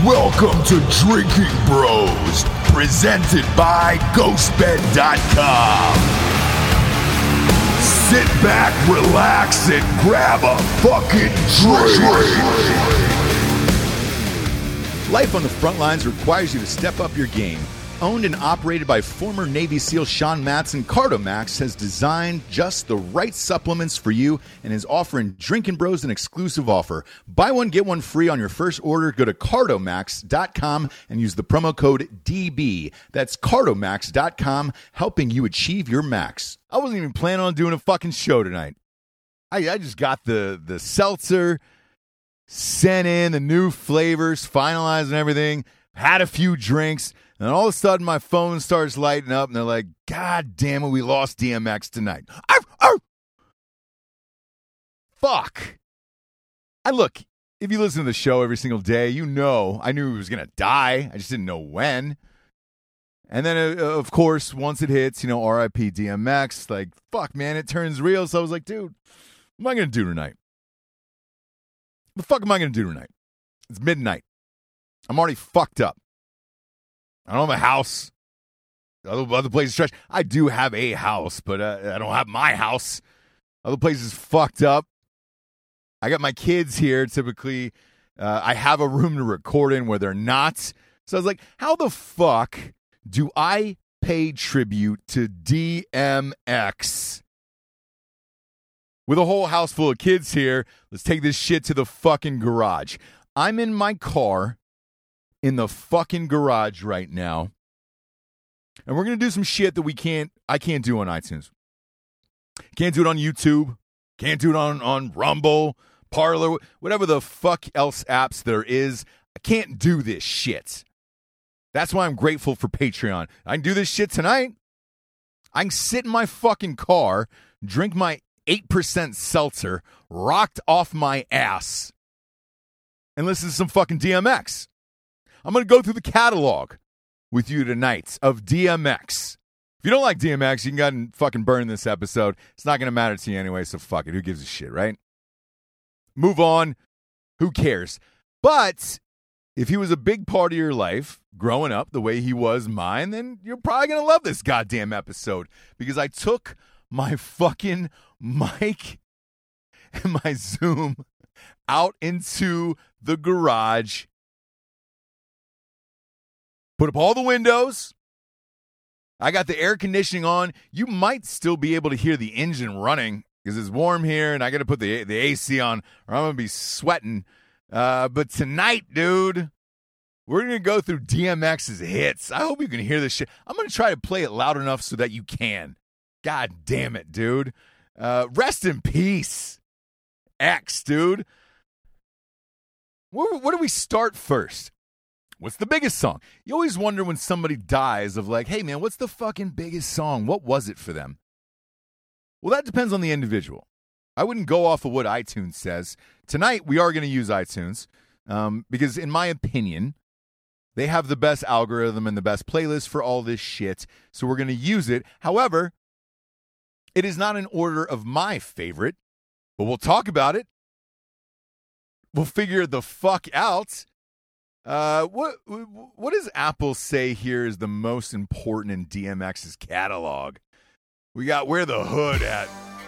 Welcome to Drinking Bros, presented by GhostBed.com. Sit back, relax, and grab a fucking drink. Life on the front lines requires you to step up your game. Owned and operated by former Navy SEAL Sean Matson, CardoMax has designed just the right supplements for you and is offering Drinking Bros an exclusive offer. Buy one, get one free on your first order. Go to CardoMax.com and use the promo code DB. That's CardoMax.com, helping you achieve your max. I wasn't even planning on doing a fucking show tonight. I just got the seltzer, sent in the new flavors, finalizing everything, had a few drinks. And all of a sudden, my phone starts lighting up, and they're like, God damn it, we lost DMX tonight. Arf, arf. Fuck. Look, if you listen to the show every single day, you know I knew he was going to die. I just didn't know when. And then, of course, once it hits, R.I.P. DMX, like, fuck, man, it turns real. So I was like, dude, what am I going to do tonight? What the fuck am I going to do tonight? It's midnight. I'm already fucked up. I don't have a house. Other places trash. I do have a house, but I don't have my house. Other places fucked up. I got my kids here. Typically, I have a room to record in where they're not. So I was like, how the fuck do I pay tribute to DMX? With a whole house full of kids here, let's take this shit to the fucking garage. I'm in my car in the fucking garage right now, and we're going to do some shit that I can't do on iTunes. Can't do it on YouTube. Can't do it on Rumble, Parler, whatever the fuck else apps there is. I can't do this shit. That's why I'm grateful for Patreon. I can do this shit tonight. I can sit in my fucking car, drink my 8% seltzer, rocked off my ass, and listen to some fucking DMX. I'm going to go through the catalog with you tonight of DMX. If you don't like DMX, you can go ahead and fucking burn this episode. It's not going to matter to you anyway, so fuck it. Who gives a shit, right? Move on. Who cares? But if he was a big part of your life growing up the way he was mine, then you're probably going to love this goddamn episode, because I took my fucking mic and my Zoom out into the garage, put up all the windows. I got the air conditioning on. You might still be able to hear the engine running because it's warm here, and I got to put the AC on, or I'm going to be sweating. But tonight, dude, we're going to go through DMX's hits. I hope you can hear this shit. I'm going to try to play it loud enough so that you can. God damn it, dude. Rest in peace, X, dude. Where do we start first? What's the biggest song? You always wonder when somebody dies of like, hey, man, what's the fucking biggest song? What was it for them? Well, that depends on the individual. I wouldn't go off of what iTunes says. Tonight, we are going to use iTunes because, in my opinion, they have the best algorithm and the best playlist for all this shit, so we're going to use it. However, it is not in order of my favorite, but we'll talk about it. We'll figure the fuck out. What does Apple say here is the most important in DMX's catalog? We got Where the Hood At.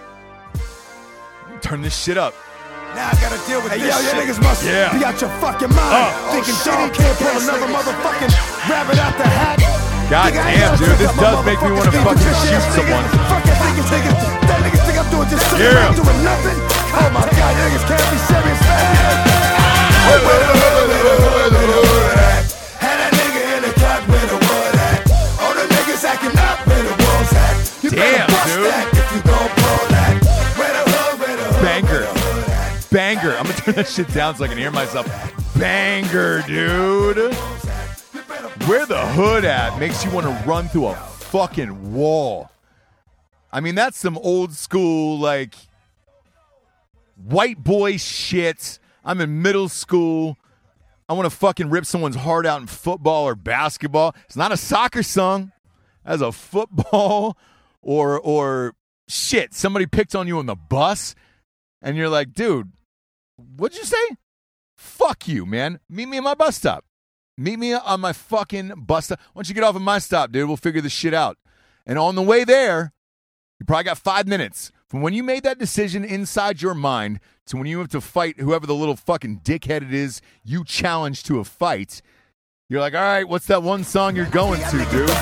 Turn this shit up. Now I gotta deal with this shit. Y'all niggas must be out your fucking mind. Thinking dog can't pull another motherfucking rabbit out the hat. God damn, dude, this does make me want to fucking shoot someone. Fuck that niggas, that niggas think I'm doing just shit. I'm doing nothing. Oh my god, niggas can't be serious, man. Where the hood at? Had that nigga in the cut where the wood at. All the niggas acting up where the walls at. You damn, dude. If you gon' pull that. Where the hood, Banger. I'm gonna turn that shit down so I can hear myself. Banger, dude. Where the Hood At makes you want to run through a fucking wall. I mean, that's some old school, like, white boy shit. I'm in middle school. I want to fucking rip someone's heart out in football or basketball. It's not a soccer song. That's a football or shit. Somebody picked on you on the bus, and you're like, dude, what'd you say? Fuck you, man. Meet me at my bus stop. Meet me on my fucking bus stop. Why don't you get off at my stop, dude? We'll figure this shit out. And on the way there, you probably got 5 minutes from when you made that decision inside your mind to when you have to fight whoever the little fucking dickhead it is you challenge to a fight. You're like, all right, what's that one song you're going to, dude? Where the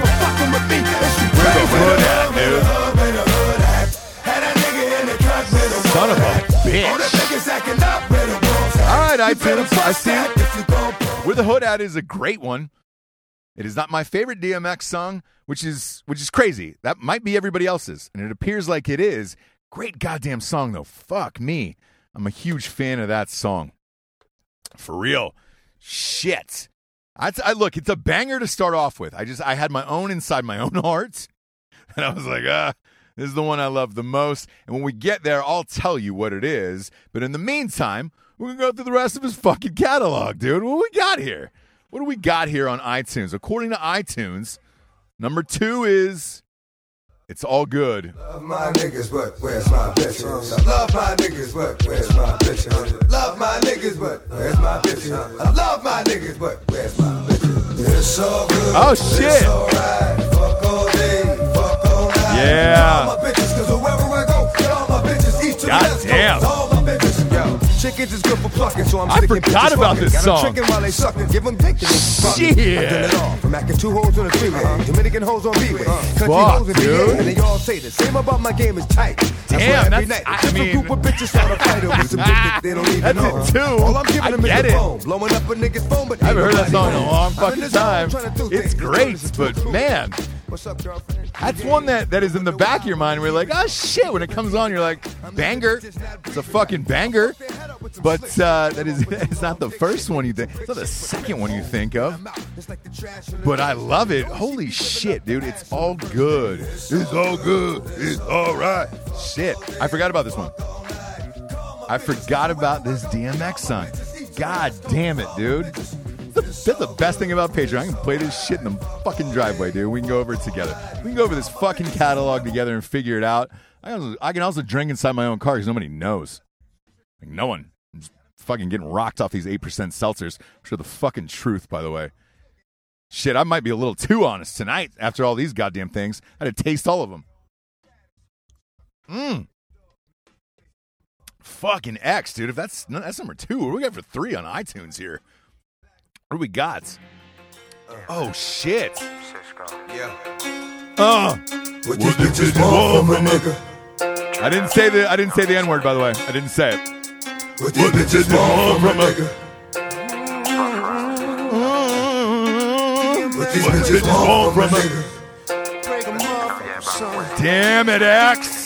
hood at, dude? Son of a bitch. All right, iTunes, I see it. Where the Hood At is a great one. It is not my favorite DMX song, which is crazy. That might be everybody else's, and it appears like it is. Great goddamn song, though. Fuck me. I'm a huge fan of that song. For real. Shit. I look, it's a banger to start off with. I had my own inside my own heart, and I was like, this is the one I love the most. And when we get there, I'll tell you what it is. But in the meantime, we're going to go through the rest of his fucking catalog, dude. What do we got here? What do we got here on iTunes? According to iTunes, number 2 is It's All Good. Love my niggas, but where's my bitches? I love my niggas, but where's my bitches? Love my niggas, but where's my bitches? I love my niggas, but where's my bitches? It's all good. Oh, shit. It's all right. Fuck all day, fuck all night. Yeah. All my bitches, cause wherever I go, get all my bitches. East to the west damn. coast, all my bitches. Yo, chickens is good for plucking, so I'm I sticking forgot bitches about fucking. this Got 'em song. tricking while they sucking. Give them dick and they fucking. Shit. I've done it all. From acting 2 hoes on the freeway. Dominican hoes on B-way. Country Fuck, hoes in dude. VA. And they all say the same about my game is tight. Damn, every that's- night, I a different mean- group of bitches start a fight over some dick that they don't even That's know. it, too. All I'm giving I them get is it. the phone. Blowing up a nigga's phone, but I haven't heard that ain't song in a nobody long know. I'm in fucking the zone time. trying to do It's things. great, Listen to but the truth. man, What's up, girlfriend? that's one that is in the back of your mind where you're like, oh shit, when it comes on, you're like, banger. It's a fucking banger. But that is it's not the first one you think. It's not the second one you think of. But I love it. Holy shit, dude. It's all good. It's all good. It's all right. Shit. I forgot about this one. I forgot about this DMX song. God damn it, dude. That's the best thing about Patreon. I can play this shit in the fucking driveway, dude. We can go over it together. We can go over this fucking catalog together and figure it out. I can also drink inside my own car because nobody knows. Like, no one. I'm just fucking getting rocked off these 8% seltzers. Which are the fucking truth, by the way. Shit, I might be a little too honest tonight after all these goddamn things. I had to taste all of them. Fucking X, dude. If that's number 2, what do we got for 3 on iTunes here? What do we got? Oh shit. Yeah. What these bitches want from a nigga? I didn't say the N-word, by the way. I didn't say it. What these bitches want from a nigga? What these bitches want from a nigga? Damn it, X.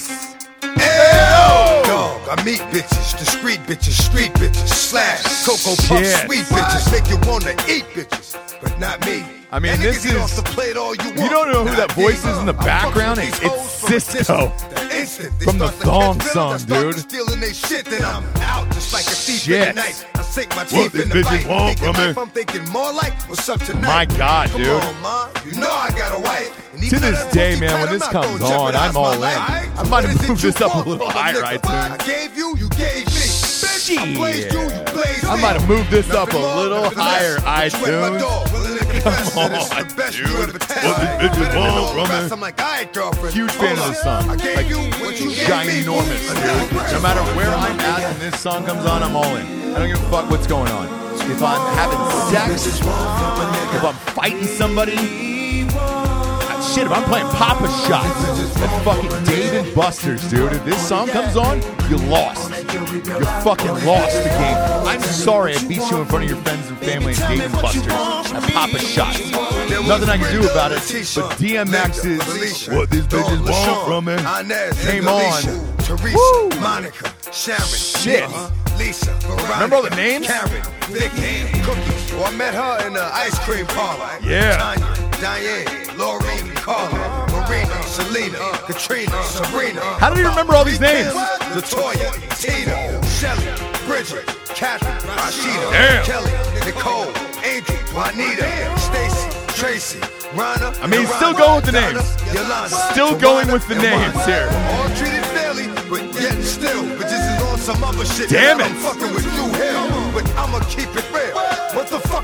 Dog, I meet bitches, discreet bitches, street bitches, slash, cocoa puff, Shit. sweet bitches, make you wanna eat bitches, but not me. I mean, And this niggas get is- off the plate all you you want. don't know who that Not voice me. is in the I'm background? fucking with these It's hoes from a Cisco. distance. The instant they From the start to Thong catch Song, feelings, I start dude. stealing they shit, then I'm out just like a thief in Shit. the night. I sink my What teeth these in the bitches bite. want Thinking from me? life, I'm thinking more like what's up tonight. My God, Come dude. on, ma. You know I got a wife. And To even this though that day, pussy man, tight, when I'm this not comes gonna on, jeopardize I'm all my in. life. I So might what have is it moved you this up a want little from higher, nigga? iTunes. I gave you, you gave me. Bitch, I blazed you, you blazed I me. might have moved this up a Nothing more, little nothing higher, less. But you at my iTunes. door, willing to confess that on, this is the best you dude. ever tasted. What these bitches Better than want all the from rest. me? I'm like, all right, girlfriend. Huge fan of Hold this up. song. I gave Like, you what you gave me. ginormous, dude. No matter where I'm at when this song comes on, I'm all in. I don't give a fuck what's going on. If I'm having sex, if I'm fighting somebody, shit, if I'm playing Papa Shots, that's fucking Dave and Buster's, dude. If this song comes on, you lost. You fucking lost the game. I'm sorry I beat you in front of your friends and family at Dave and Buster's at Papa Shots. Nothing I can do about it, but DMX is what these bitches want from me. Came on. Woo! Monica, Sharon, Shit. Lisa, Veronica, Remember all the names? Karen, Vicky, Cookie. Well, I met her in the ice cream parlor. Yeah. Tanya, Diane, Laureen, Carla, Marina, Selena, Katrina, Sabrina. How did he remember all these names? Latoya, Tina, Shelly, Bridget, Catherine, Rashida, Damn. Kelly, Nicole, Angel, Juanita, Stacy, Tracy, Rana. I mean, he's still going with the names. Still going with the names here. All treated fairly, but yet still, but this is on some other shit. Damn I'm it. fucking with you here, but I'ma keep it real. What the fuck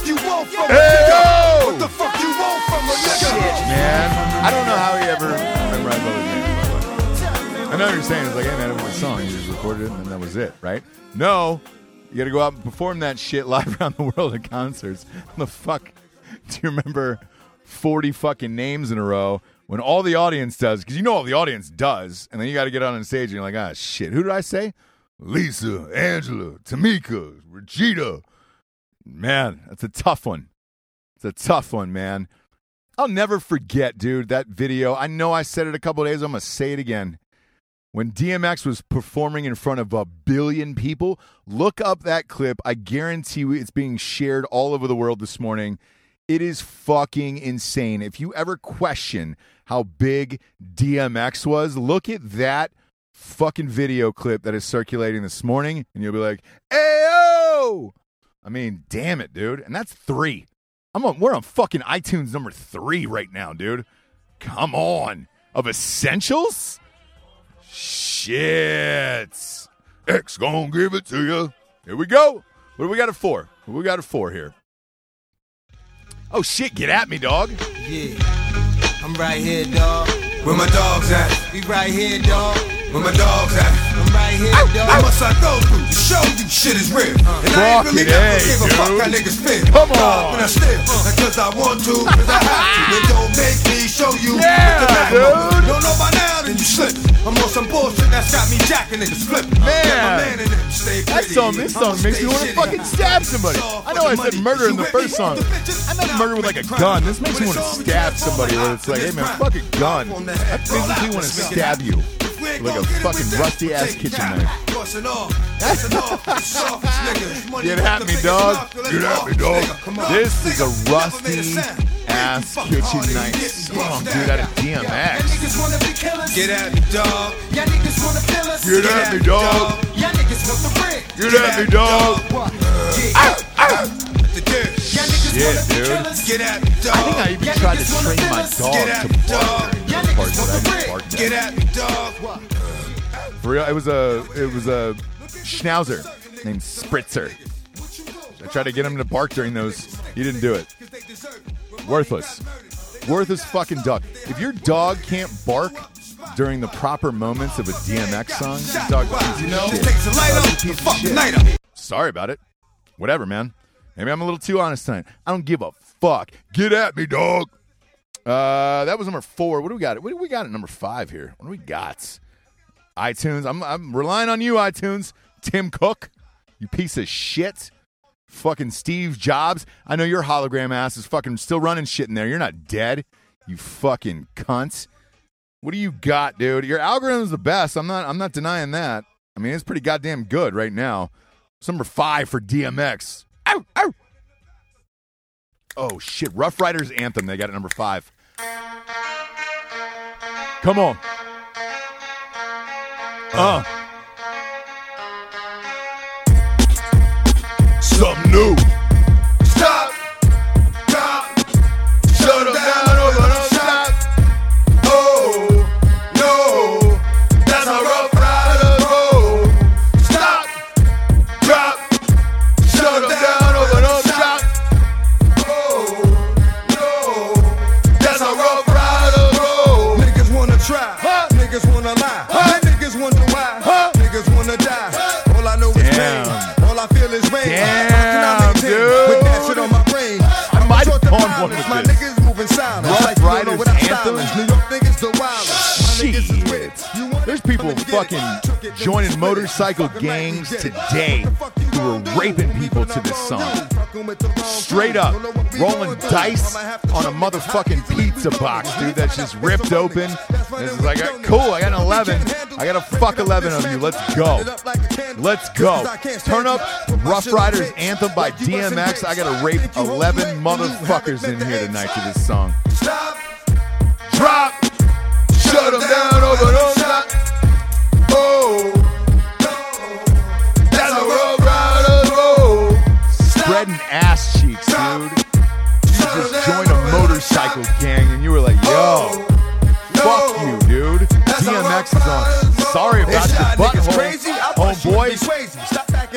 you want from a Hey, nigga? yo! What the fuck you want from a nigga? Man, I don't know how he ever memorized all his names, by the way. I know what you're saying. It's like, hey, man, it was a song. You just recorded it, and then that was it, right? No. You got to go out and perform that shit live around the world at concerts. How the fuck do you remember 40 fucking names in a row when all the audience does? Because you know all the audience does. And then you got to get on stage and you're like, ah, shit. Who did I say? Lisa, Angela, Tamika, Regina. Man, that's a tough one. It's a tough one, man. I'll never forget, dude, that video. I know I said it a couple of days. I'm going to say it again. When DMX was performing in front of 1 billion people, look up that clip. I guarantee you it's being shared all over the world this morning. It is fucking insane. If you ever question how big DMX was, look at that fucking video clip that is circulating this morning, and you'll be like, "Ayo!" I mean, damn it, dude. And that's 3. We're on fucking iTunes number 3 right now, dude. Come on. Of essentials? Shit. X gonna give it to you. Here we go. What do we got it for? What do we got it for here? Oh, shit. Get at me, dog. Yeah. I'm right here, dog. Where my dogs at? We right here, dog. Where my dogs at? I'm right here, dog. What must I go through to show you shit is real? And I ain't really Fucking never A, give a fuck dude. how niggas feel. Come Dog, on. when I still, cause I want to, cause I have to. It don't make me show you Yeah, what the matter. dude. Don't know by now, then you slip. I'm on some bullshit that's got me jacking niggas flipping. Man. Yeah, my man in it, stay This pretty. song makes me want to fucking stab somebody. I know I said murder in the first song. I meant murder with like a gun. This makes me want to stab somebody where it's like, hey man, fuck a gun. I physically want to stab you with like a fucking rusty ass kitchen knife. Get at me, dog. Get at me, dog. This is a rusty ass kitchen knife song, dude, out of DMX. Get at me, dog. Get at me, dog. Get at me, dog. Shit, dude. Get at me, dog. I think I even tried to train my dog to bark during the parts that I didn't bark at. Get at me, dog. For real, it was a Schnauzer named Spritzer. I tried to get him to bark during those. He didn't do it. Worthless fucking dog. If your dog can't bark during the proper moments of a DMX song, your dog is a piece of shit. Takes a light up, Piece of fuck shit. night up. Sorry about it. Whatever, man. Maybe I'm a little too honest tonight. I don't give a fuck. Get at me, dog. That was number 4. What do we got? What do we got at number 5 here? What do we got? iTunes. I'm relying on you, iTunes. Tim Cook, you piece of shit. Fucking Steve Jobs. I know your hologram ass is fucking still running shit in there. You're not dead, you fucking cunt. What do you got, dude? Your algorithm's the best. I'm not denying that. I mean, it's pretty goddamn good right now. It's number 5 for DMX. Ow, ow. Oh shit, Rough Riders Anthem. They got it number 5. Come on. Something new. Stop. Drop. Shut them down, open up shop. Oh, no. That's how Rough Riders roll. Stop. Drop. Shut them down, open up shop. Oh, no. That's how Rough Riders roll. Niggas wanna try. Niggas wanna lie. Niggas wonder why. Niggas wanna die. All I know is Damn. pain. All I feel is rain. Damn, How can I maintain dude. with that shit on my brain? I might have Short the gone one violence. with My this. niggas moving silent. Rough Like you don't know Riders what I'm Anthem? styling. New York niggas the wildest. My niggas is with it. You want There's it? people Come and get fucking it. Took it, joining then motorcycle split it. gangs Fucking today what the fuck you who are gonna do? raping people Leave to this on song. your own. Fucking with the wrong Straight tone. up, Don't know what we rolling going through. dice I'ma have to on a show you motherfucking how easy pizza we box, go. dude, that's just ripped open. And it's like, cool, I got an 11. I got to fuck 11 of you. Let's go. Let's go. Turn up Rough Riders Anthem by DMX. I got to rape 11 motherfuckers in here tonight to this song. Stop. Drop. Shut them down, open up shop. Oh, that's how Rough Riders roll. Spreading ass cheeks, dude. You just joined a motorcycle gang and you were like, yo, fuck you, dude. DMX is on. Sorry about your butthole, homeboy. Stop acting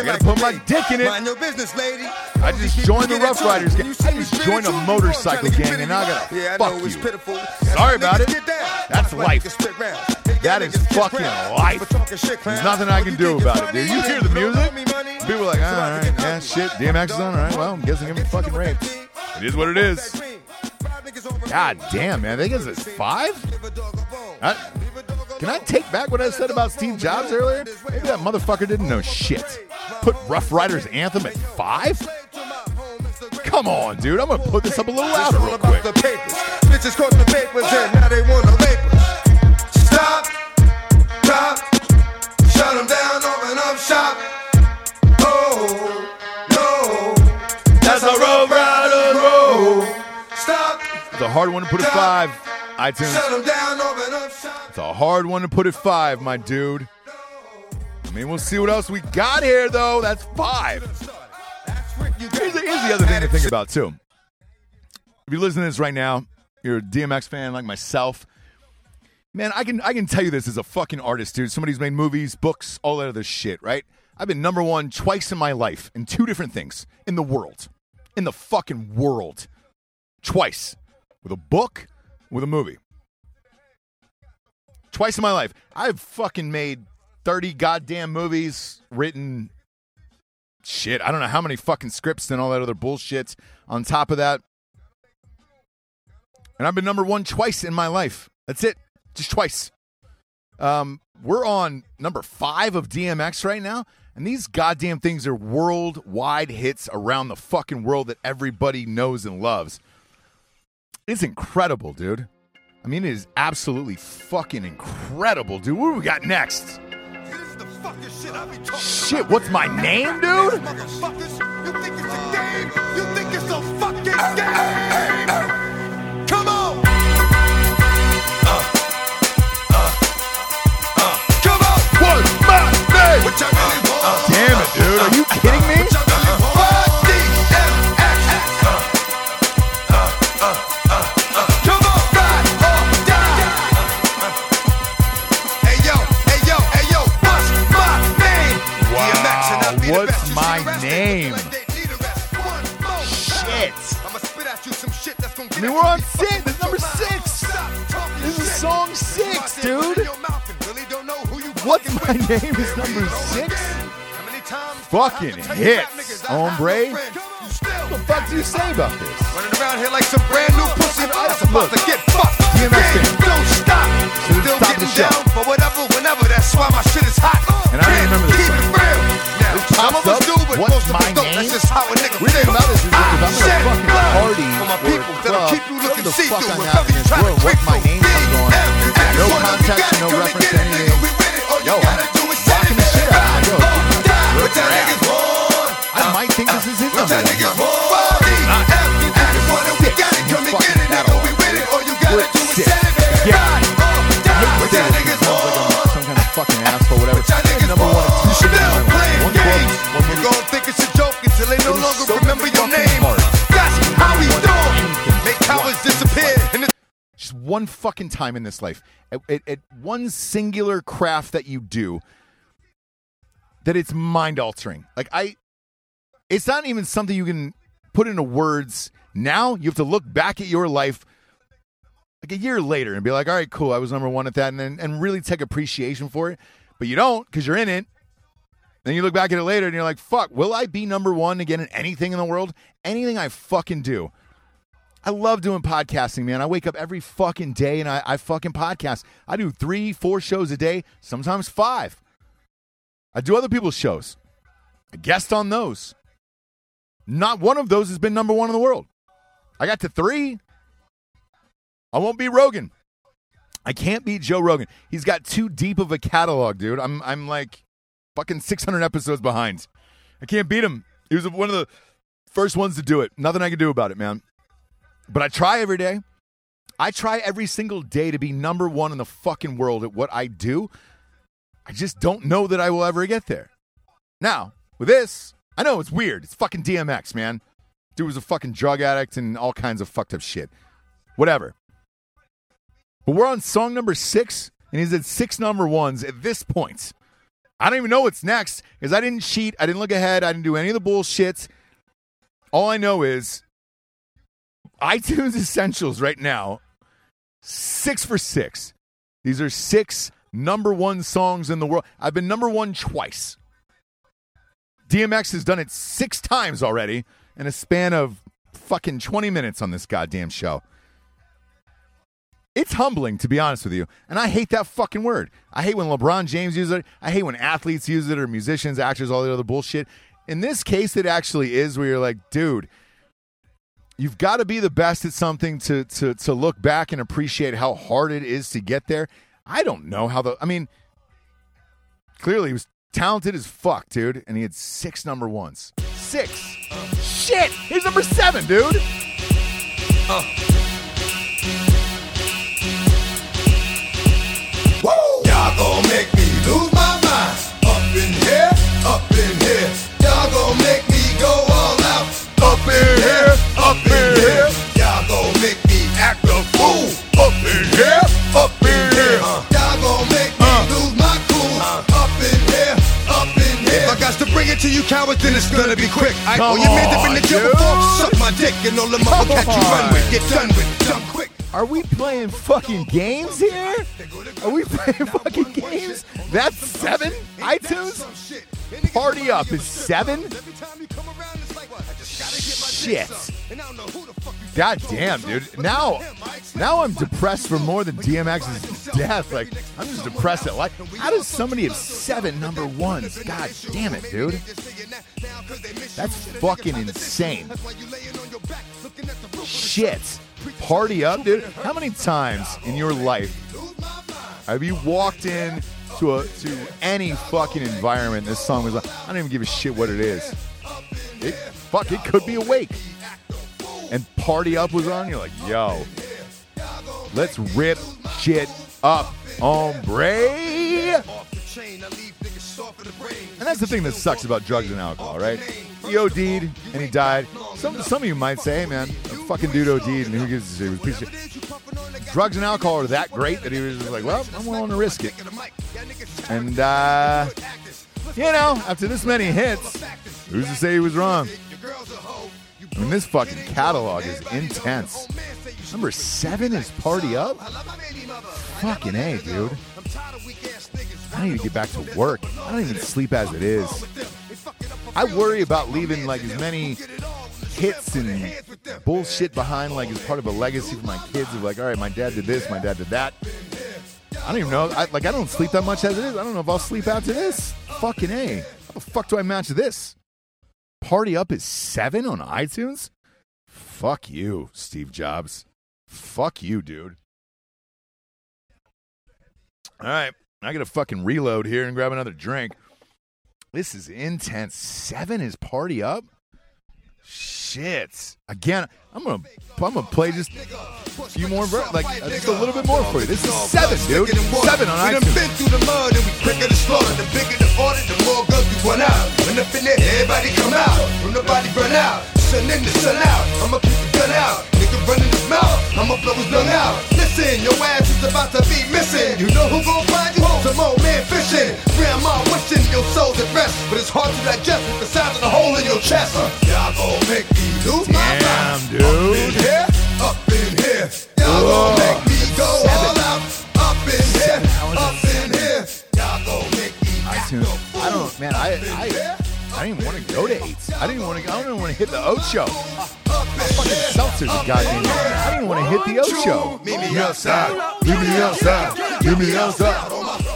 gotta put my dick in it. Mind your business, lady. I just joined the Rough Riders gang. I just joined a motorcycle gang, and now I gotta fuck you. Sorry about it. That's life. That is fucking life. There's nothing I can do about it, dude. You hear the music? People are like, all right, yeah, shit. DMX is on, all right. Well, I'm guessing I'm getting fucking raped. It is what it is. God damn, man. I think it's 5? Can I take back what I said about Steve Jobs earlier? Maybe that motherfucker didn't know shit. Put Rough Riders Anthem at 5? Come on, dude. I'm going to put this up a little louder real quick. Bitches caught the papers and now they want to rape us. Stop, drop, shut them down, open up shop. Oh, no, that's how Rough Riders roll. Stop. It's a hard one to put at 5. iTunes. Shut them down, open up shop. It's a hard one to put at 5, my dude. I mean, we'll see what else we got here, though. That's 5. Here's the other thing to think about, too. If you're listening to this right now, you're a DMX fan like myself. Man, I can tell you this as a fucking artist, dude. Somebody who's made movies, books, all that other shit, right? I've been number 1 twice in my life in 2 different things in the world. In the fucking world. Twice. With a book, with a movie. Twice in my life. I've fucking made 30 goddamn movies, written shit. I don't know how many fucking scripts and all that other bullshit on top of that. And I've been number 1 twice in my life. That's it. Just twice. We're on number 5 of DMX right now. And these goddamn things are worldwide hits around the fucking world that everybody knows and loves. It's incredible, dude. I mean, it is absolutely fucking incredible, dude. What do we got next? Shit, what's my name, dude? You think it's a game? You think it's a fucking game? Come on! Come on! What's my name? What y'all really want? Damn it, dude. Are you kidding me? What y'all really want? Come on, ride or die. Hey yo, what's my name? Wow, what's my name? Shit. I mean, we're on 6. This is number 6. This is song 6, dude. What's my name is number 6? Fucking hits, hombre. What the fuck do you say about this? Running around here like some brand new pussy that's about to get fucked. DMX fan. Don't stop. Still top of the getting show. down for whatever, whenever. That's why my shit is hot. And I don't remember this Keep song. it real. Now, some of us pops do, up, but what's most of my us don't. name? That's just how a nigga Weird thing about this is that if I'm Shed at a fucking blood party for my or a people that'll club, keep you looking whatever the fuck see-through. I'm Wherever having you in this try to world, creep what's my through. name comes on. No context and no reference to anything. Yo, I'm rocking the shit out of it. Yo, What y'all niggas want? I might think this is his What y'all number. niggas want? We got it, come and get it, nigga. We with it. All you gotta do is set it. Yeah. What y'all niggas want? Some kind of fucking asshole, whatever. What y'all niggas Number 1 want? and 2 shit in Still my life. playing 1 book, games. 1 You movie. gon' think it's a joke until they no It is longer so remember your fucking name. hard. That's how we do it. Anything. Make cowards disappear. And Just one fucking time in this life. At one singular craft that you do, that it's mind-altering. It's not even something you can put into words. Now you have to look back at your life like a year later and be like, all right, cool, I was number 1 at that, and really take appreciation for it. But you don't, because you're in it. Then you look back at it later and you're like, fuck, will I be number 1 again in anything in the world? Anything I fucking do. I love doing podcasting, man. I wake up every fucking day and I fucking podcast. I do 3-4 shows a day, sometimes 5. I do other people's shows. I guest on those. Not one of those has been number 1 in the world. I got to 3. I won't beat Rogan. I can't beat Joe Rogan. He's got too deep of a catalog, dude. I'm like fucking 600 episodes behind. I can't beat him. He was one of the first ones to do it. Nothing I can do about it, man. But I try every day. I try every single day to be number 1 in the fucking world at what I do. I just don't know that I will ever get there. Now, with this, I know it's weird. It's fucking DMX, man. Dude was a fucking drug addict and all kinds of fucked up shit. Whatever. But we're on song number 6, and he's at 6 number 1s at this point. I don't even know what's next because I didn't cheat. I didn't look ahead. I didn't do any of the bullshit. All I know is iTunes Essentials right now, 6 for 6. These are 6 number one songs in the world. I've been number one twice. DMX has done it 6 times already in a span of fucking 20 minutes on this goddamn show. It's humbling, to be honest with you. And I hate that fucking word. I hate when LeBron James uses it. I hate when athletes use it or musicians, actors, all the other bullshit. In this case, it actually is where you're like, dude, you've got to be the best at something to look back and appreciate how hard it is to get there. I don't know how clearly he was talented as fuck, dude. And he had 6 number ones. 6. Shit! He's number 7, dude! Y'all gon' make me lose my mind. Up in here, up in here. Y'all gon' make me go all out. Up in here, up in here. Y'all gon' make me act a fool. Up in here, up in here. Y'all gon' make me lose my cool. Up in here, up in here. If I got to bring it to you cowards, then it's gonna be quick. All your men that been in jail before, suck my dick, and all the mother cat you run with, get done with, done quick. Are we playing fucking games here? Are we playing fucking games? That's 7? iTunes? Party Up is 7? Shit. God damn, dude. Now I'm depressed for more than DMX's death. Like, I'm just depressed at life. How does somebody have 7 number ones? God damn it, dude. That's fucking insane. Shit. Party Up, dude. How many times in your life have you walked in to any fucking environment this song was like, I don't even give a shit what it is. It could be Awake. And Party Up was on, you're like, yo, let's rip shit up, hombre. And that's the thing that sucks about drugs and alcohol, right? He OD'd and he died. Some of you might say, hey man, a fucking dude OD'd and who gives a shit? He was a piece of shit. Drugs and alcohol are that great that he was just like, well, I'm willing to risk it. And, after this many hits, who's to say he was wrong? I mean, this fucking catalog is intense. Number 7 is Party Up? Fucking A, dude. I need to get back to work. I don't even sleep as it is. I worry about leaving like as many hits and bullshit behind like as part of a legacy for my kids of like, all right, my dad did this, my dad did that. I don't even know. I don't sleep that much as it is. I don't know if I'll sleep after this. Fucking A. How the fuck do I match this? Party Up is 7 on iTunes? Fuck you, Steve Jobs. Fuck you, dude. All right. I gotta fucking reload here and grab another drink. This is intense. 7 is Party Up? Shit. Again, I'm gonna play just a few more, just a little bit more for you. This is 7, dude. 7 on iTunes. We done been through the mud and we quicker to slaughter. The bigger the order, the more guns we run out. When up in there, everybody come out. When nobody run out, sun in the sun out. I'ma keep the gun out. Nigga running his mouth, I'ma blow his lung out. Listen, your ass is about to be missing. You know who gon' find you? Some old man fishing. Grandma wishing your soul's at rest, but it's hard to digest with the size of the hole in your chest. Y'all gon' make me lose my mind. Dude. Up in here, up in here. Y'all gon' make me go all out. Up in here, up in here. Y'all gon' make me iTunes. I didn't even want to go to 8. I don't even want to hit the Ocho. Fucking seltzers are goddamn. I didn't even want to hit the Ocho. Meet me outside. Meet me outside. Meet me outside.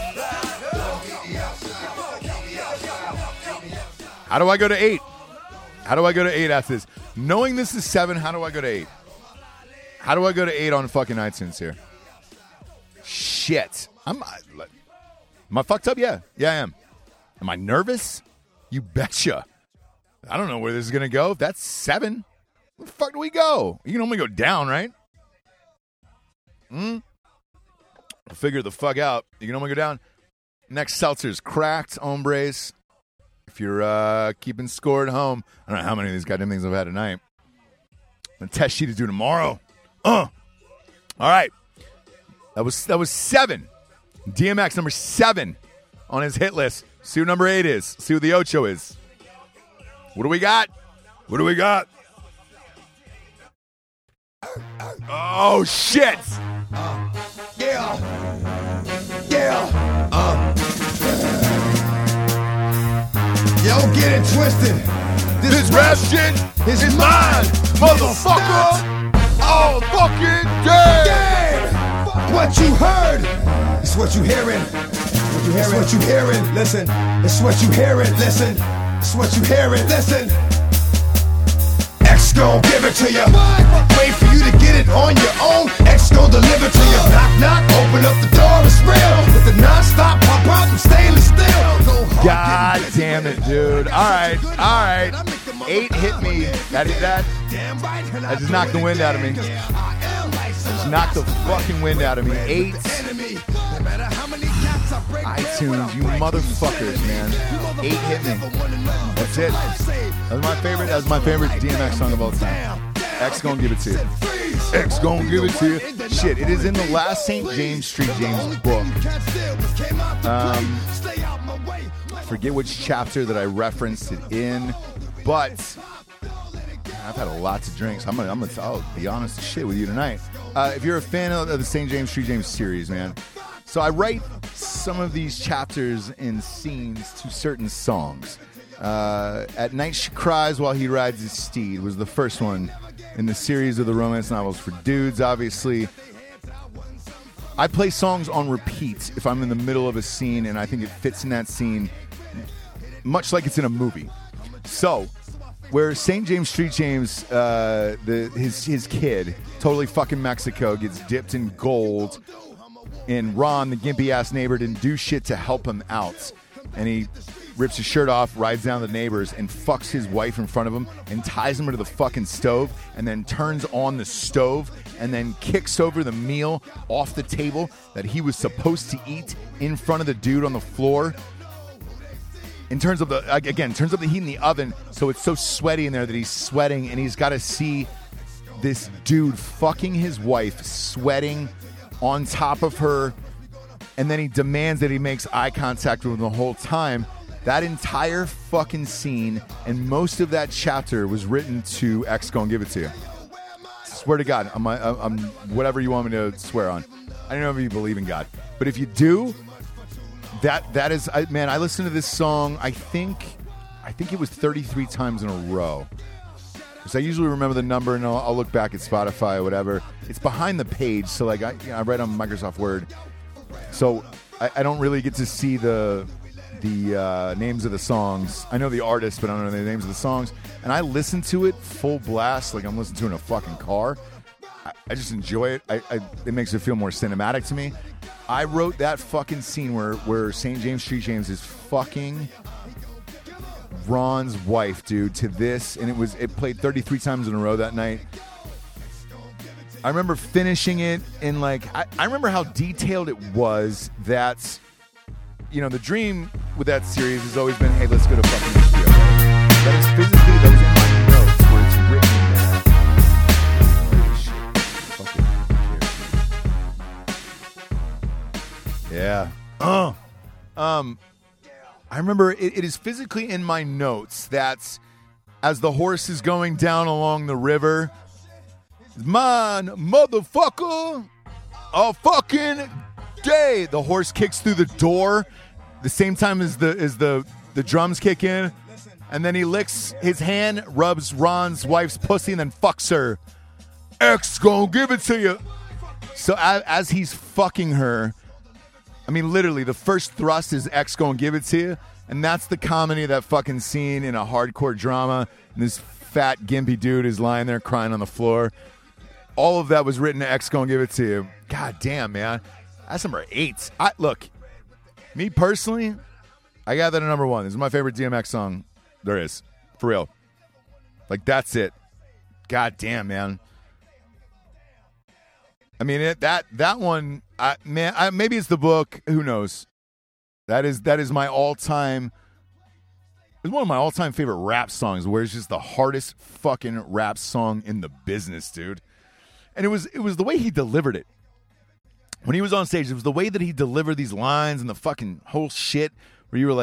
How do I go to 8? How do I go to 8 after this? Knowing this is 7, how do I go to 8? How do I go to 8 on fucking iTunes here? Shit. Am I fucked up? Yeah. Yeah, I am. Am I nervous? You betcha. I don't know where this is going to go. If that's 7, where the fuck do we go? You can only go down, right? Figure the fuck out. You can only go down. Next seltzer's Cracked, hombres. If you're keeping score at home, I don't know how many of these goddamn things I've had tonight. The test sheet is due tomorrow. All right. That was 7. DMX number 7 on his hit list. See what number 8 is. See what the Ocho is. What do we got? What do we got? Oh, shit. Yeah. Yo, get it twisted. This rap shit is mine, motherfucker. All fucking day. What you heard is what you hearing. It's what you hearing. Listen. It's what you hearing. Listen. It's what you hearing. Listen. X gon' give it to you. Wait for you to get it on your own. X gon' deliver to you. Knock, knock, open up the door, it's real. With the non-stop pop out and stainless steel. God damn it, dude. All right. 8 hit me. That just knocked the wind out of me. Just knocked the fucking wind out of me. 8. iTunes, you motherfuckers, man. 8 hit me. That's it. That was my favorite DMX song of all time. X gon' give it to you. X gon' give it to you. Shit, it is in the last St. James Street James book. Forget which chapter that I referenced it in, but I've had a lot to drink, so I'll be honest as shit with you tonight. If you're a fan of the St. James Street James series, man, so I write some of these chapters and scenes to certain songs. At Night She Cries While He Rides His Steed was the first one in the series of the romance novels for dudes, obviously. I play songs on repeat if I'm in the middle of a scene and I think it fits in that scene, much like it's in a movie. So, where St. James Street James, his kid, totally fucking Mexico, gets dipped in gold, and Ron, the gimpy-ass neighbor, didn't do shit to help him out. And he rips his shirt off, rides down to the neighbors, and fucks his wife in front of him, and ties him to the fucking stove, and then turns on the stove, and then kicks over the meal off the table that he was supposed to eat in front of the dude on the floor. And turns up the heat in the oven, so it's so sweaty in there that he's sweating, and he's got to see this dude fucking his wife, sweating on top of her, and then he demands that he makes eye contact with him the whole time. That entire fucking scene and most of that chapter was written to X Gon' Give It To You. Swear to God, I'm whatever you want me to swear on. I don't know if you believe in God, but if you do, that is, man, I listened to this song, I think it was 33 times in a row. Because I usually remember the number, and I'll look back at Spotify or whatever. It's behind the page, so like I write on Microsoft Word, so I don't really get to see the names of the songs. I know the artists, but I don't know the names of the songs. And I listen to it full blast, like I'm listening to it in a fucking car. I just enjoy it. It makes it feel more cinematic to me. I wrote that fucking scene where St. James Street James is fucking Ron's wife, dude, to this, and it played 33 times in a row that night. I remember finishing it, and like I remember how detailed it was. That, you know, the dream with that series has always been, hey, let's go to fucking HBO. That is physically, that was in my notes where it's written there. Yeah. I remember it is physically in my notes that as the horse is going down along the river, mine, motherfucker, a fucking day. The horse kicks through the door the same time as the drums kick in, and then he licks his hand, rubs Ron's wife's pussy, and then fucks her. X gon' give it to you. So as he's fucking her, I mean, literally, the first thrust is X gon' give it to you, and that's the comedy of that fucking scene in a hardcore drama, and this fat, gimpy dude is lying there crying on the floor. All of that was written to X gon' give it to you. God damn, man. That's number 8. Look, me personally, I got that at number 1. This is my favorite DMX song there is. For real. Like, that's it. God damn, man. I mean, that one, maybe it's the book. Who knows? That is my all-time. It's one of my all-time favorite rap songs, where it's just the hardest fucking rap song in the business, dude. And it was the way he delivered it. When he was on stage, it was the way that he delivered these lines and the fucking whole shit, where you were like,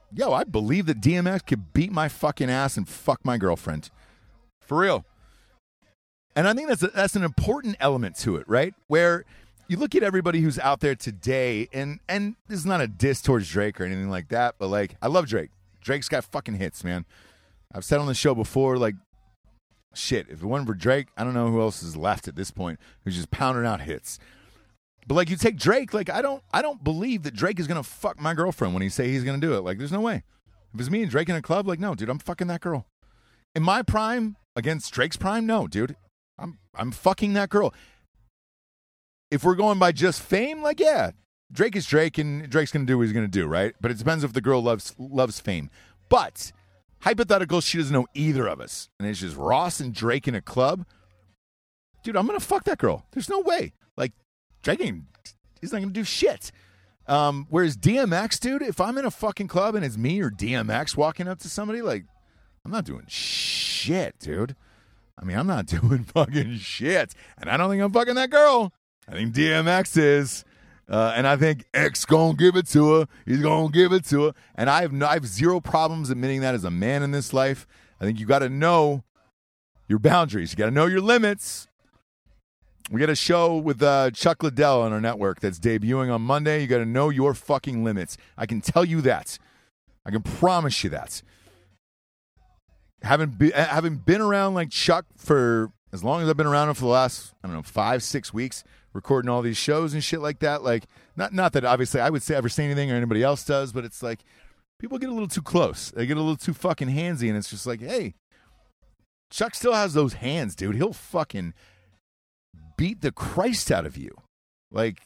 yo, I believe that DMX could beat my fucking ass and fuck my girlfriend. For real. And I think that's an important element to it, right? Where you look at everybody who's out there today, and this is not a diss towards Drake or anything like that, but, like, I love Drake. Drake's got fucking hits, man. I've said on the show before, like, shit, if it wasn't for Drake, I don't know who else is left at this point who's just pounding out hits. But, like, you take Drake, like, I don't believe that Drake is going to fuck my girlfriend when he say he's going to do it. Like, there's no way. If it's me and Drake in a club, like, no, dude, I'm fucking that girl. In my prime against Drake's prime, no, dude. I'm fucking that girl. If we're going by just fame, like, yeah, Drake is Drake, and Drake's going to do what he's going to do, right? But it depends if the girl loves fame. But, hypothetical, she doesn't know either of us, and it's just Ross and Drake in a club, dude, I'm going to fuck that girl. There's no way. Like, Drake he's not going to do shit. Whereas DMX, dude, if I'm in a fucking club and it's me or DMX walking up to somebody, like, I'm not doing shit, dude. I mean, I'm not doing fucking shit. And I don't think I'm fucking that girl. I think DMX is. And I think X gonna give it to her. He's gonna give it to her. And I have zero problems admitting that as a man in this life. I think you got to know your boundaries. You got to know your limits. We got a show with Chuck Liddell on our network that's debuting on Monday. You got to know your fucking limits. I can tell you that. I can promise you that. Having been around like Chuck for as long as I've been around him for the last, 5-6 weeks, recording all these shows and shit like that. Like, not that obviously I would ever say anything or anybody else does, but it's like people get a little too close. They get a little too fucking handsy, and it's just like, hey, Chuck still has those hands, dude. He'll fucking beat the Christ out of you. Like,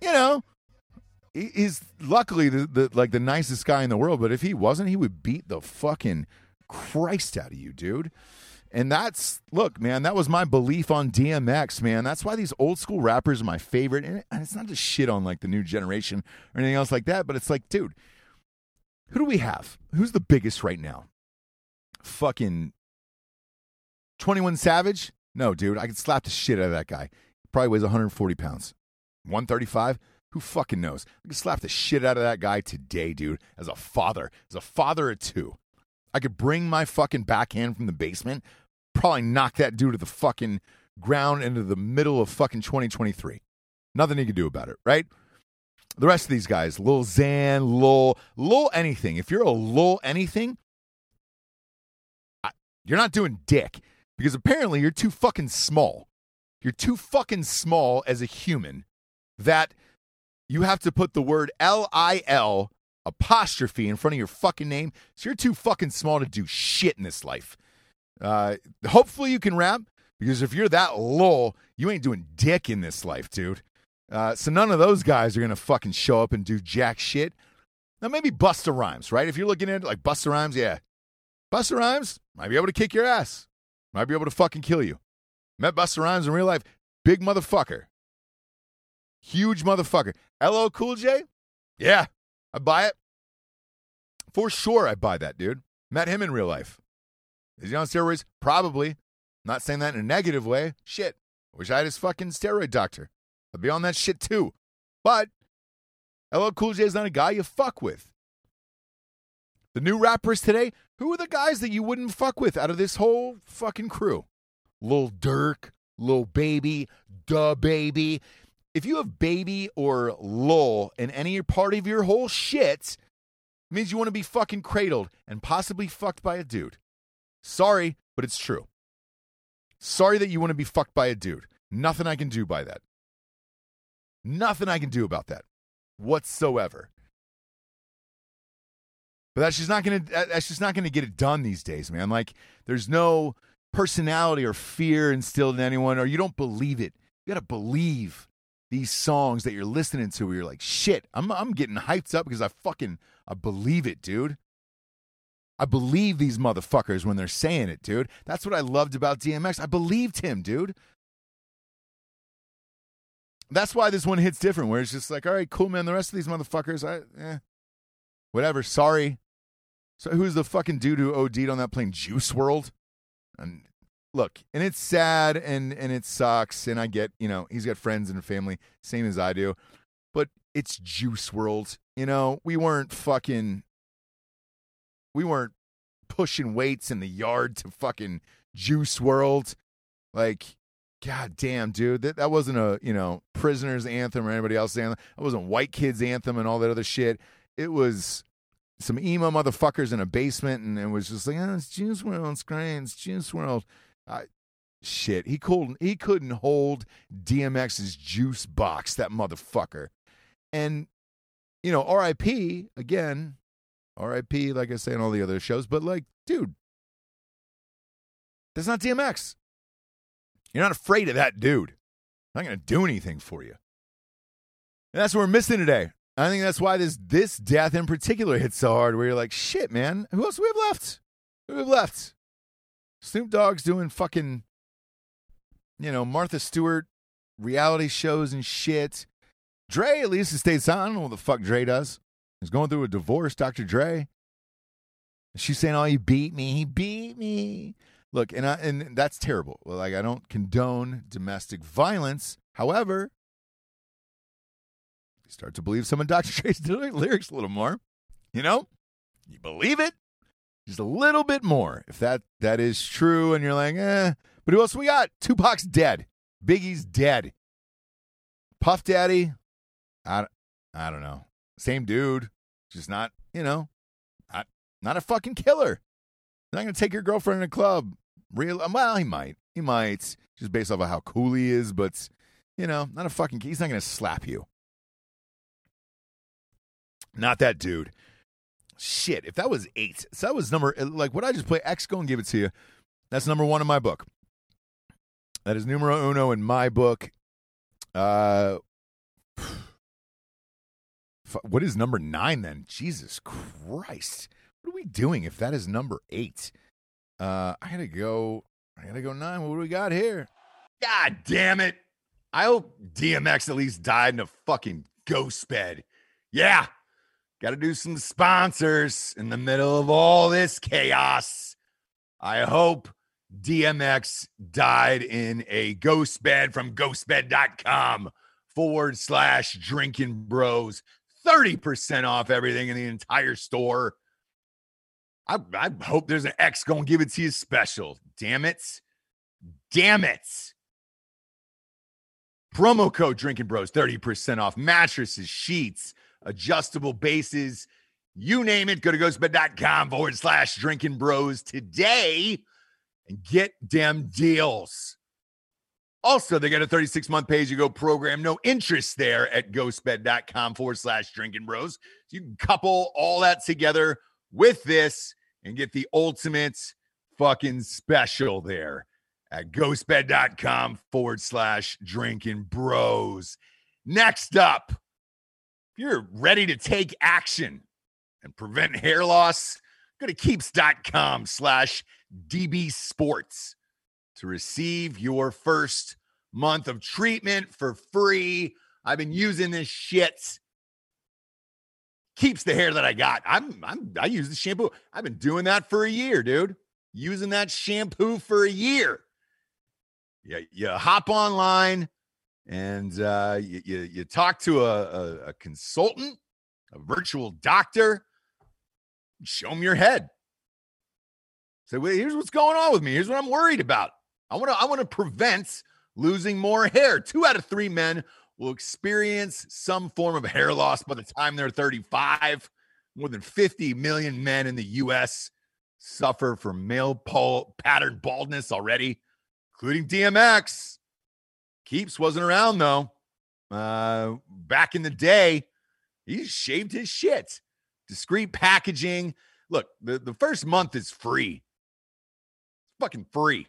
he's luckily the nicest guy in the world, but if he wasn't, he would beat the fucking Christ out of you, dude. And look, man, that was my belief on DMX, man. That's why these old school rappers are my favorite. And it's not just shit on, like, the new generation or anything else like that, but it's like, dude, who do we have? Who's the biggest right now? Fucking 21 Savage? No, dude, I could slap the shit out of that guy. He probably weighs 140 pounds. 135? Who fucking knows? I could slap the shit out of that guy today, dude, as a father of two. I could bring my fucking backhand from the basement, probably knock that dude to the fucking ground into the middle of fucking 2023. Nothing you can do about it, right? The rest of these guys, Lil Xan, Lil anything. If you're a Lil anything, you're not doing dick. Because apparently you're too fucking small. You're too fucking small as a human that you have to put the word L-I-L apostrophe in front of your fucking name. So you're too fucking small to do shit in this life. Hopefully you can rap, because if you're that low, you ain't doing dick in this life, dude. So none of those guys are going to fucking show up and do jack shit. Now maybe Busta Rhymes, right? If you're looking at it like Busta Rhymes, yeah. Busta Rhymes might be able to kick your ass. Might be able to fucking kill you. Met Busta Rhymes in real life. Big motherfucker. Huge motherfucker. LL Cool J? Yeah, I buy it. For sure, I buy that, dude. Met him in real life. Is he on steroids? Probably. Not saying that in a negative way. Shit. Wish I had his fucking steroid doctor. I'd be on that shit too. But LL Cool J is not a guy you fuck with. The new rappers today, who are the guys that you wouldn't fuck with out of this whole fucking crew? Lil Durk, Lil Baby, Da Baby. If you have Baby or Lil in any part of your whole shit, it means you want to be fucking cradled and possibly fucked by a dude. Sorry, but it's true. Sorry that you want to be fucked by a dude. Nothing I can do by that. Nothing I can do about that whatsoever. But that's just not gonna get it done these days, man. Like, there's no personality or fear instilled in anyone, or you don't believe it. You gotta believe these songs that you're listening to where you're like, shit, I'm getting hyped up because I believe it, dude. I believe these motherfuckers when they're saying it, dude. That's what I loved about DMX. I believed him, dude. That's why this one hits different, where it's just like, all right, cool, man. The rest of these motherfuckers, whatever. Sorry. So who's the fucking dude who OD'd on that plane? Juice WRLD? And look, and it's sad and it sucks. And I get, he's got friends and a family, same as I do. But it's Juice WRLD. We weren't fucking pushing weights in the yard to fucking Juice WRLD. Like, god damn, dude, that wasn't a Prisoner's anthem or anybody else's anthem. That wasn't White Kids anthem and all that other shit. It was some emo motherfuckers in a basement, and it was just like, oh, it's Juice WRLD, it's great, it's Juice WRLD. Shit, he couldn't hold DMX's juice box, that motherfucker. And R.I.P. again, R.I.P. like I say in all the other shows, but like, dude, that's not DMX. You're not afraid of that dude. Not going to do anything for you. And that's what we're missing today. I think that's why this death in particular hits so hard, where you're like, shit, man, who else do we have left? Who do we have left? Snoop Dogg's doing fucking, Martha Stewart reality shows and shit. Dre at least has stayed silent. I don't know what the fuck Dre does. He's going through a divorce, Dr. Dre. She's saying, oh, he beat me. Look, and that's terrible. Like, I don't condone domestic violence. However, you start to believe some of Dr. Dre's lyrics a little more. You believe it just a little bit more. If that is true, and you're like, But who else we got? Tupac's dead. Biggie's dead. Puff Daddy, I don't know. Same dude, just not, not a fucking killer. Not going to take your girlfriend in a club. Well, he might. Just based off of how cool he is, but, not a fucking, he's not going to slap you. Not that dude. Shit, if that was 8, so that was number, like what I just played, X, go and give it to you. That's number 1 in my book. That is numero uno in my book. What is number 9 then? Jesus Christ. What are we doing if that is number 8? I gotta go 9. What do we got here? God damn it. I hope DMX at least died in a fucking ghost bed. Yeah. Gotta do some sponsors in the middle of all this chaos. I hope DMX died in a ghost bed from ghostbed.com/drinking bros. 30% off everything in the entire store. I hope there's an X gonna give it to you special. Damn it. Promo code Drinking Bros, 30% off mattresses, sheets, adjustable bases, you name it. Go to ghostbed.com/drinking bros today and get them deals. Also, they got a 36-month pay-as-you-go program. No interest there at ghostbed.com/drinking bros. So you can couple all that together with this and get the ultimate fucking special there at ghostbed.com/drinking bros. Next up, if you're ready to take action and prevent hair loss, go to keeps.com/dbsports to receive your first month of treatment for free. I've been using this shit. Keeps the hair that I got. I use the shampoo. I've been doing that for a year, dude. Using that shampoo for a year. Yeah, you hop online and you talk to a consultant, a virtual doctor. Show them your head. Say, well, here's what's going on with me. Here's what I'm worried about. I want to prevent losing more hair. 2 out of 3 men will experience some form of hair loss by the time they're 35. More than 50 million men in the U.S. suffer from male pattern baldness already, including DMX. Keeps wasn't around, though. Back in the day, he shaved his shit. Discreet packaging. Look, the first month is free. It's fucking free.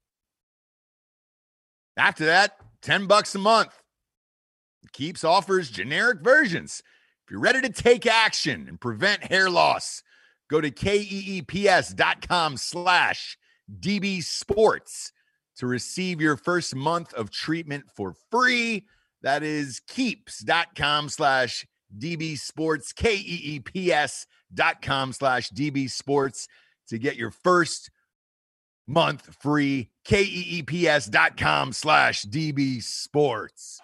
After that, $10 a month. Keeps offers generic versions. If you're ready to take action and prevent hair loss, go to keeps.com/dbsports to receive your first month of treatment for free. That is keeps.com/dbsports, keeps.com/dbsports to get your first month free. keeps.com/dbsports.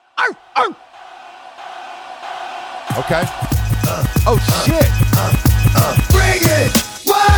Okay. Oh, shit. Bring it! What?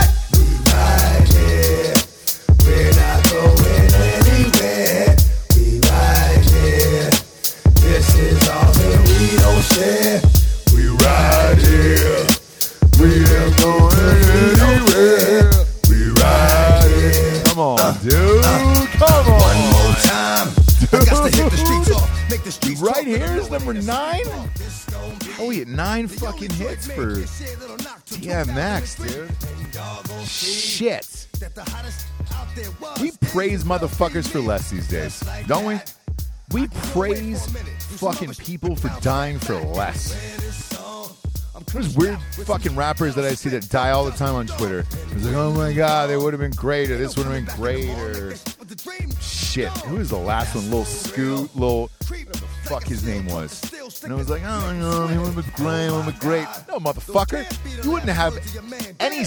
dude. Come on. One more time. I got to hit the streets off. Make the streets Right here is number 9. Oh, we had 9 fucking hits for DMX, dude. Shit. We praise motherfuckers for less these days, don't we? We praise fucking people for dying for less. There's weird fucking rappers that I see that die all the time on Twitter. It's like, oh my god, they would have been great, or this would have been great, or shit. Who was the last one? Lil Scoot, whatever the fuck his name was. And I was like, oh no, he would have been great, he would have been great. No, motherfucker, you wouldn't have any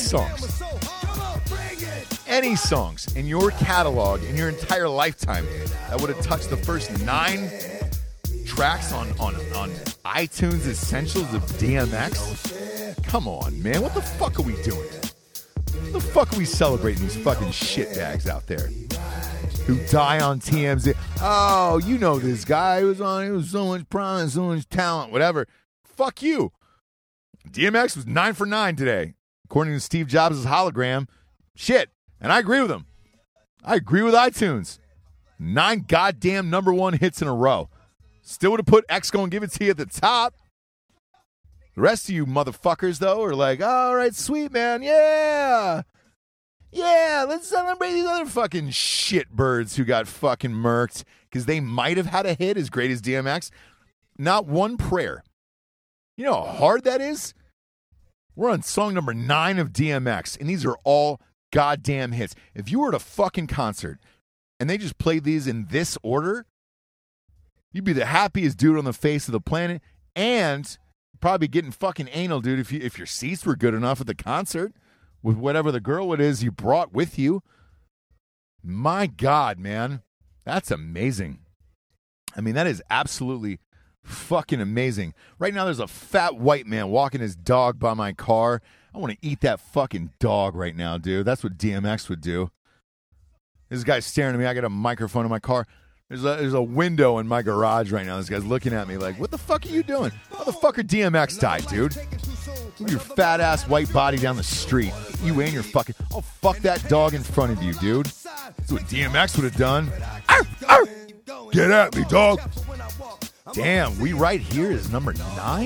songs in your catalog in your entire lifetime that would have touched the first 9 tracks on iTunes Essentials of DMX. Come on, man. What the fuck are we doing? What the fuck are we celebrating these fucking shitbags out there who die on TMZ? Oh, you know this guy who was on. He was so much promise, so much talent, whatever. Fuck you. DMX was 9 for 9 today, according to Steve Jobs' hologram. Shit. And I agree with him. I agree with iTunes. 9 goddamn number 1 hits in a row. Still would have put X Gon' Give It To You at the top. The rest of you motherfuckers, though, are like, all right, sweet, man. Yeah. Yeah, let's celebrate these other fucking shitbirds who got fucking murked because they might have had a hit as great as DMX. Not one prayer. You know how hard that is? We're on song number 9 of DMX, and these are all goddamn hits. If you were at a fucking concert and they just played these in this order, you'd be the happiest dude on the face of the planet, and probably getting fucking anal, dude, if your seats were good enough at the concert with whatever the girl it is you brought with you. My God, man. That's amazing. I mean, that is absolutely fucking amazing. Right now, there's a fat white man walking his dog by my car. I want to eat that fucking dog right now, dude. That's what DMX would do. This guy's staring at me. I got a microphone in my car. There's a window in my garage right now. This guy's looking at me like, what the fuck are you doing? Motherfucker, DMX died, dude. Look at your fat ass white body down the street. You and your fucking... Oh, fuck that dog in front of you, dude. That's what DMX would have done. Arr, arr. Get at me, dog. Damn, we right here is number 9?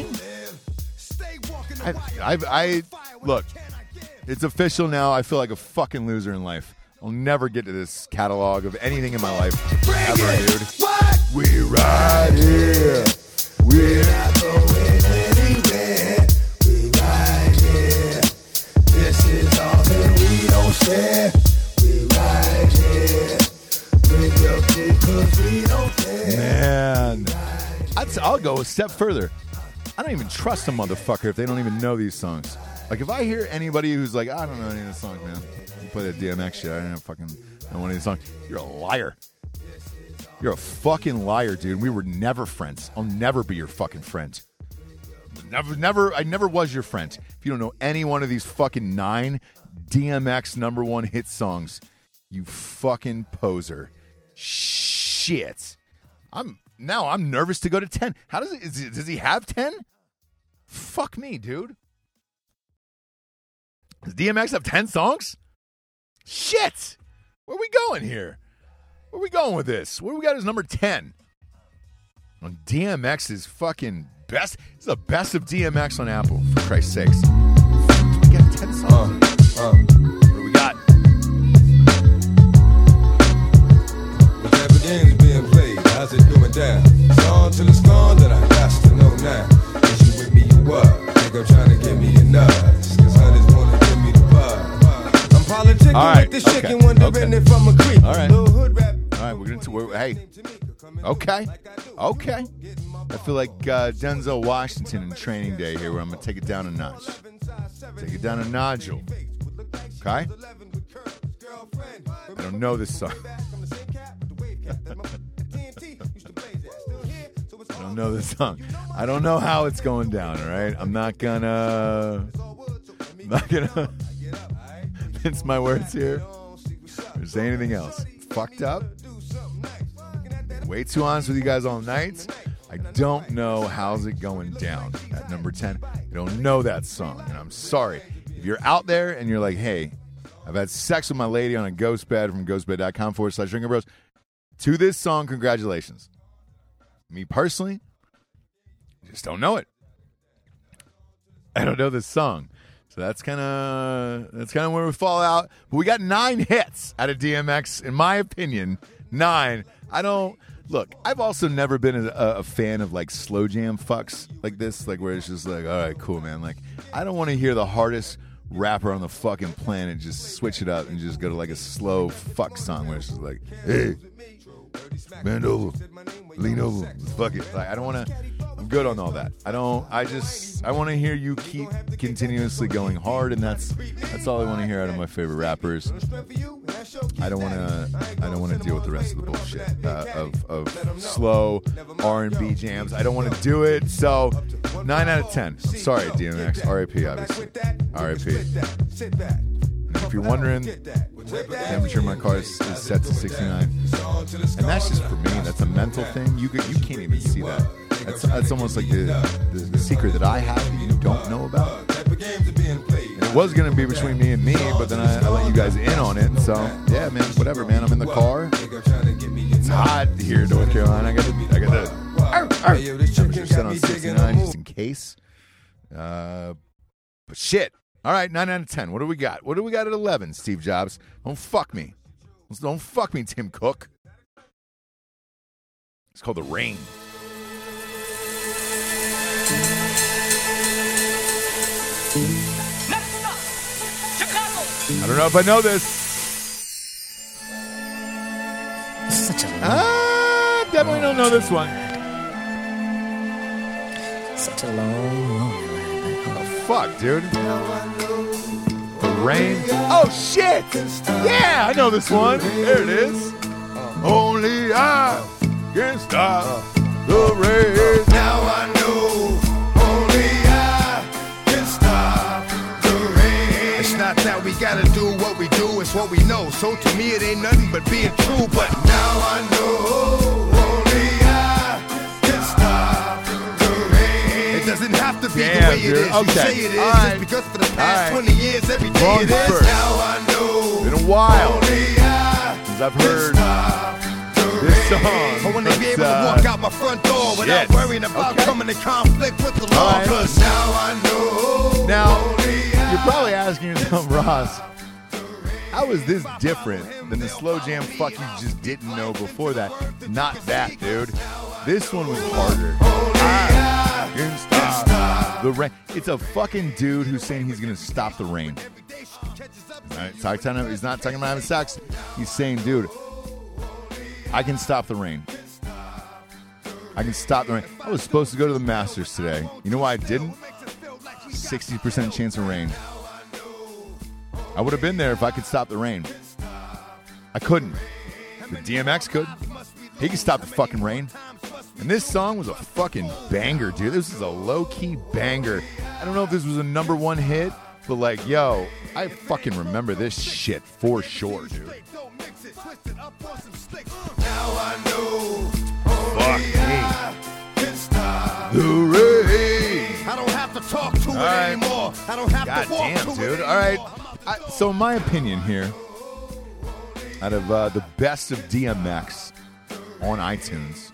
I look, it's official now. I feel like a fucking loser in life. I'll never get to this catalog of anything in my life ever, dude. We right here. We're not going anywhere. We right here. This is all that we don't share. We right here. With your people, we don't care. Man, I'll go a step further. I don't even trust a motherfucker if they don't even know these songs. Like, if I hear anybody who's like, I don't know any of the songs, man. You play that DMX shit. I don't fucking know any of these songs. You're a liar. You're a fucking liar, dude. We were never friends. I'll never be your fucking friend. Never. I never was your friend. If you don't know any one of these fucking 9 DMX number 1 hit songs, you fucking poser. Shit. I'm nervous to go to 10. How does he have 10? Fuck me, dude. Does DMX have 10 songs? Shit. Where are we going here? Where are we going with this? What do we got as number 10? On DMX's fucking best. This is the best of DMX on Apple, for Christ's sakes. We got 10 songs. What do we got? Whatever game's being played, how's it going down? It's on till it's gone, that I got to know now. Is you with me, you what? Think I'm trying to give me your nuts, cause hunters wanna give me the bug. I'm politicking right, with the shit and wondering if I'm a creep. All right. Little hood rap. All right, we're going to... Hey. Okay. I feel like Denzel Washington in Training Day here, where I'm going to take it down a notch. Take it down a nodule. Okay? I don't know this song. I don't know this song. I don't know how it's going down, all right? I'm not gonna mince my words here or say anything else. Fucked up. Way too honest with you guys all night. I don't know how's it going down at number 10. I don't know that song, and I'm sorry. If you're out there and you're like, hey, I've had sex with my lady on a ghost bed from ghostbed.com/drinkerbros. To this song, congratulations. Me personally, just don't know it. I don't know this song. So that's kind of where we fall out. But we got 9 hits out of DMX, in my opinion. 9. Look, I've also never been a fan of like slow jam fucks like this, like where it's just like, all right, cool, man. Like, I don't want to hear the hardest rapper on the fucking planet just switch it up and just go to like a slow fuck song where it's just like, hey, bend over, lean over, fuck it. Like, I don't want to. I'm good on all that. I want to hear you keep continuously going hard, and that's all I want to hear out of my favorite rappers. I don't want to deal with the rest of the bullshit of slow R&B jams. I don't want to do it. So 9 out of 10. Sorry, DMX. R.I.P. Obviously. R.I.P. If you're wondering, the temperature in my car is set to 69, and that's just for me. That's a mental thing. You can't even see that. That's almost like the secret that I have that you don't know about. And it was going to be between me and me, but then I let you guys in on it. So yeah, man, whatever, man. I'm in the car. It's hot here in North Carolina. I got the temperature set on 69 just in case. But shit. All right, 9 out of 10. What do we got? What do we got at 11, Steve Jobs? Don't fuck me. Don't fuck me, Tim Cook. It's called The Rain. I don't know if I know this. Such a definitely don't know this one. Such a long Oh, fuck, dude. The Rain. Oh, shit. Yeah, I know this one. There it is. Only I can stop the rain. Now I know only I can stop the rain. It's not that we gotta do what we do, it's what we know. So to me it ain't nothing but being true. But now I know only I can stop the rain. It doesn't have to be the way it is. Okay. You say it is just because for the past 20 years every day Wrong it is. verse. Now I know Been a while only I since I've heard this song. I want to be able to walk out my front door without worrying about coming in conflict with the law. Cause now I know. Now, you're probably asking yourself, Ross, how is this different than the slow jam fuck you just didn't know before that? Not that, dude. This one was harder. I can stop the rain. It's a fucking dude who's saying he's going to stop the rain. All right, he's not talking about having sex. He's saying, dude, I can stop the rain. I can stop the rain. I was supposed to go to the Masters today. You know why I didn't? 60% chance of rain. I would have been there if I could stop the rain. I couldn't. The DMX could. He could stop the fucking rain. And this song was a fucking banger, dude. This is a low-key banger. I don't know if this was a number 1 hit, but like, yo, I fucking remember this shit for sure, dude. Fuck me. The rain. I don't have to talk to it anymore. I don't have God to walk damn, to dude. it. All right. So, in my opinion here, out of the best of DMX on iTunes,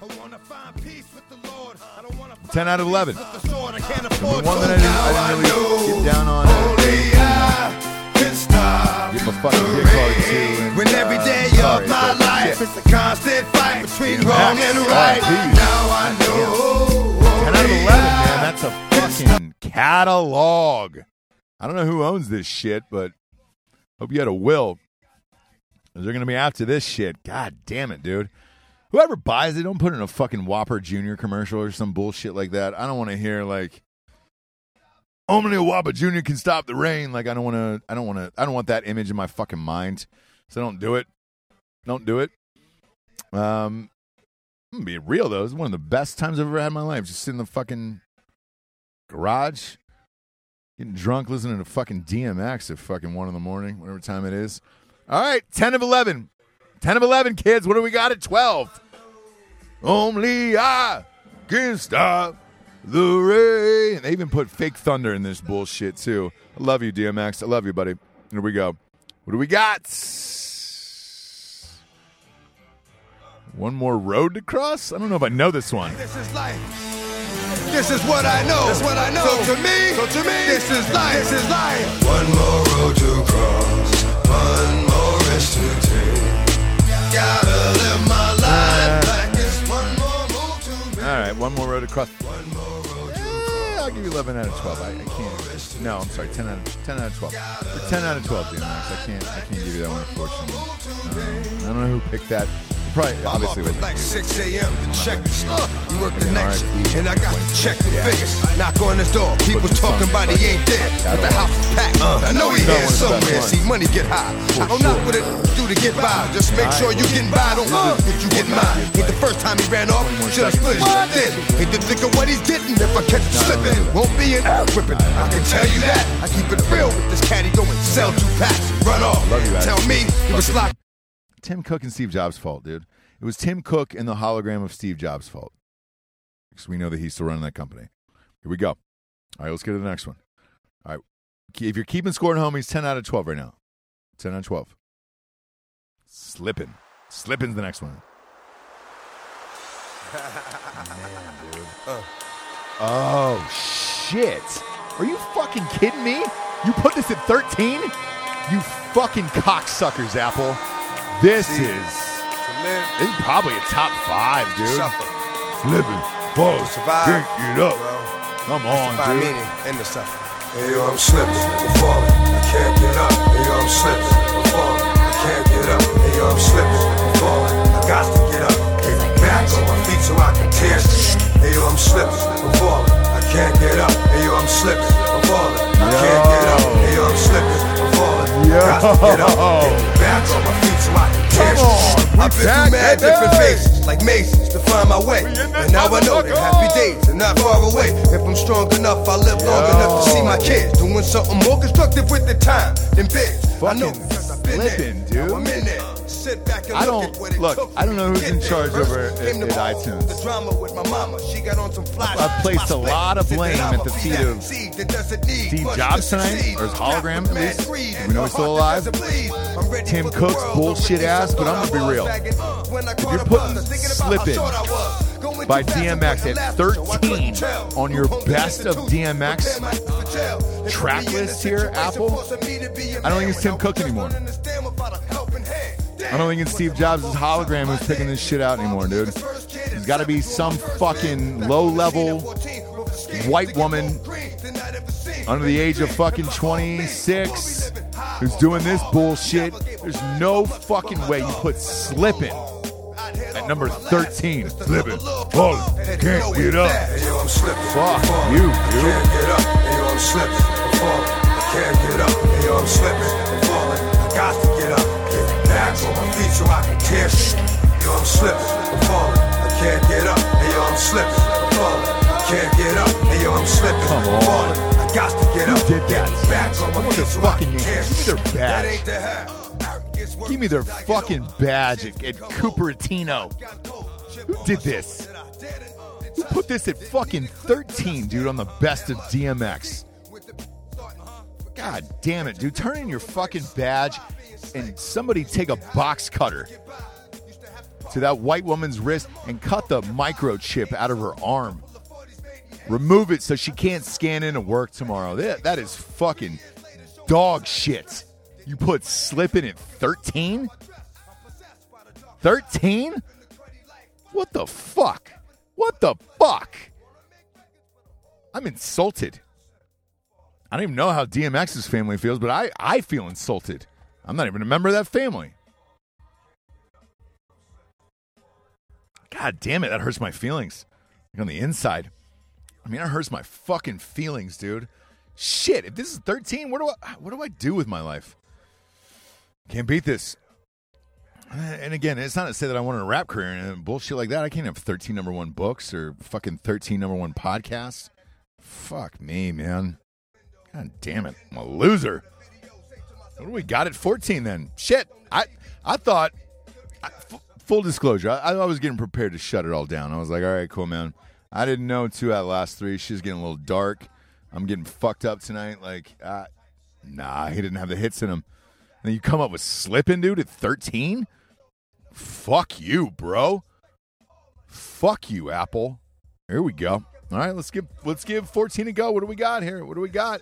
10 out of 11. The one that I didn't really get down on. Get my fucking dick hard too. When every day of my life is a constant fight between wrong and right. Now I know. 10 out of 11, man. That's a fucking catalog. I don't know who owns this shit, but hope you had a will. They're going to be after this shit. God damn it, dude. Whoever buys it, don't put it in a fucking Whopper Jr. commercial or some bullshit like that. I don't want to hear like, only a Whopper Jr. can stop the rain. Like, I don't want that image in my fucking mind. So don't do it. Don't do it. I'm gonna be real though. It's one of the best times I've ever had in my life. Just sitting in the fucking garage, getting drunk, listening to fucking DMX at fucking 1 a.m, whatever time it is. All right, 10 of 11. 10 of 11, kids. What do we got at 12? Only I can stop the rain. They even put fake thunder in this bullshit, too. I love you, DMX. I love you, buddy. Here we go. What do we got? One more road to cross? I don't know if I know this one. This is life. This is what I know. That's what I know. So to me, this is life. This is life. One more road to cross. One more risk to take. Gotta live my life like it's one more move to make. All right, one more road to cross. One more road to I'll give you 11 out of 12. I can't. No, I'm sorry. 10 out of 12. Or 10 out of 12, DMX. I can't give you that one, unfortunately. I don't know who picked that. Probably, obviously, I'm up like 6 a.m. to check the stuff. You work the night shift, and I got to check the figures. Knock on his door. People talking about he ain't there, but the house is packed. I know he here somewhere. See money get high. I don't know what it do to get by. Just make sure you getting by. Don't if you get mine. Ain't the first time he ran off. Should I split his then? Ain't the think of what he's getting. If I catch him slipping, won't be an air whipping. I can tell you that. I keep it real with this caddy going sell 2 packs, run off. Tell me he was like. Tim Cook and Steve Jobs' fault, dude. It was Tim Cook and the hologram of Steve Jobs' fault. Because we know that he's still running that company. Here we go. All right, let's get to the next one. All right. If you're keeping score at home, he's 10 out of 12 right now. 10 out of 12. Slipping. Slipping's the next one. Man, dude. Oh, shit. Are you fucking kidding me? You put this at 13? You fucking cocksuckers, Apple. This is probably a top 5, dude. Slipping, fall, survive, can't get up. Come on, dude. End the suffering. Hey, yo, I'm slipping, I'm falling, I can't get up. Hey, yo, I'm slipping, I'm falling, I can't get up. Hey, yo, I'm slipping, I'm falling, I got to get up. Get back on my feet so I can tear shit. Hey, yo, I'm slipping, I'm falling, I can't get up. Hey, yo, I'm slipping, I'm falling, I can't get up. Hey, yo, I'm slipping, I'm falling, I got to get up. Get back on my feet so I can tear shit. I've been through mad different phases, like mazes, to find my way. And now I know that happy days are not far away. If I'm strong enough, I'll live long enough to see my kids doing something more constructive with the time than big. I know because I've been Flipping, there. dude. Now I'm in there. Sit back and I look don't at what it look. took I don't know to who's get in there. charge First over came the at ball, iTunes. The drama with my mama. She got on some fly. I've placed a lot of blame at the feet of Steve Jobs tonight, or his hologram at least. We know he's still alive. Tim Cook's bullshit ass, but I'm gonna be real. If you're putting Slippin' by DMX at 13 on your best of DMX track list here, Apple, I don't think it's Tim Cook anymore. I don't think it's Steve Jobs' hologram who's picking this shit out anymore, dude. There's got to be some fucking low-level white woman under the age of fucking 26 who's doing this bullshit. There's no fucking way you put Slippin' at number 13. Slipping, falling, can't get up. Fuck you, dude. Can't get up. Hey, yo, I'm slipping, I'm falling. I can't get up. Hey, yo, I'm slipping, I'm falling. I got to get up. Get back on my feet so I can tear shit. Yo, I'm slipping, I'm falling. I can't get up. Hey, yo, I'm slipping, I'm falling. I can't get up. Hey, yo, I'm slipping, I'm falling. I got to get up. Who did that? Get back on my feet so I can tear Give me their shit. That ain't badge. the half. Give me their fucking badge at Cupertino. Who did this? Who put this at fucking 13, dude, on the best of DMX? God damn it, dude. Turn in your fucking badge and somebody take a box cutter to that white woman's wrist and cut the microchip out of her arm. Remove it so she can't scan into work tomorrow. That is fucking dog shit. You put Slippin' at 13? 13? What the fuck? What the fuck? I'm insulted. I don't even know how DMX's family feels, but I feel insulted. I'm not even a member of that family. God damn it, that hurts my feelings. Like on the inside. I mean, that hurts my fucking feelings, dude. Shit, if this is 13, what do I do with my life? Can't beat this. And again, it's not to say that I wanted a rap career and bullshit like that. I can't have 13 number one books or fucking 13 number one podcasts. Fuck me, man. God damn it. I'm a loser. What do we got at 14 then? Shit. I thought, full disclosure, I was getting prepared to shut it all down. I was like, all right, cool, man. I didn't know 2 out of the last 3. She's getting a little dark. I'm getting fucked up tonight. Like, nah, he didn't have the hits in him. then you come up with Slippin', dude, at 13? Fuck you, bro. Fuck you, Apple. Here we go. All right, let's give 14 a go. What do we got here? What do we got?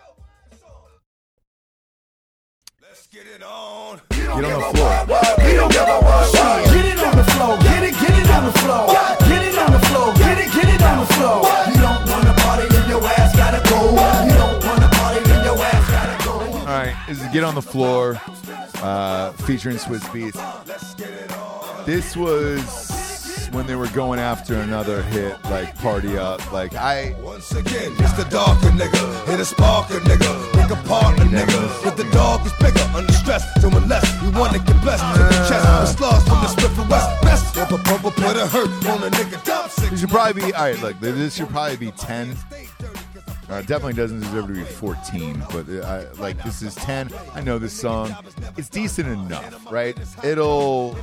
Let's get it on. Get on the floor. We don't give a what. Get it on the floor. Get it on the floor. Get it on the floor. Get it on the floor. You don't want to party, then your ass gotta go. You don't want to party, then your ass gotta go. All right, this is Get on the Floor, featuring Swizz Beatz. This was when they were going after another hit, like Party Up. Like, Once again, it's the darker nigga. Hit a sparker nigga. Pick a partner nigga. But the dog is bigger. Under stress, doing less. You want to get blessed. To the chest, the slugs from the Smith and West. Best. If a purple put a hurt on a nigga. Dump six. this should probably be, all right, look, this should probably be 10. Definitely doesn't deserve to be 14, but like, this is 10. I know this song. It's decent enough, right? It'll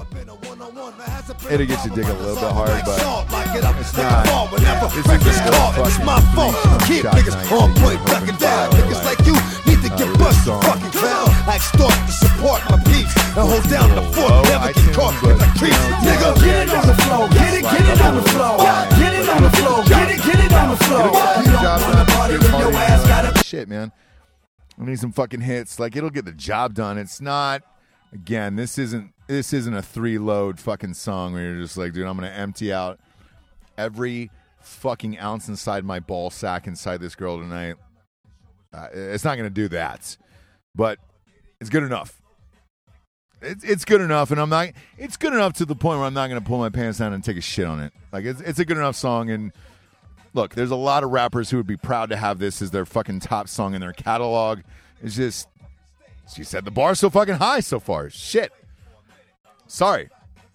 get you dig a little bit hard, but it's not. This is It's my fault. Keep niggas on point, ducking down. Niggas like you need to get busted. Fucking clown. I extort to support my peeps and hold down the fort. Never get caught with the creeps. Nigga, get it on the floor. Get it on the floor. Get it on the floor. Get it on the floor. You don't want to party when your ass gotta. Shit, man. We need some fucking hits. Like, it'll get the job done. It's not. Again, this isn't a 3-load fucking song where you're just like, dude, I'm gonna empty out every fucking ounce inside my ball sack inside this girl tonight. It's not gonna do that, but it's good enough. It's good enough, and it's good enough to the point where I'm not gonna pull my pants down and take a shit on it. Like, it's a good enough song. And look, there's a lot of rappers who would be proud to have this as their fucking top song in their catalog. It's just, she set the bar so fucking high so far. Shit. Sorry.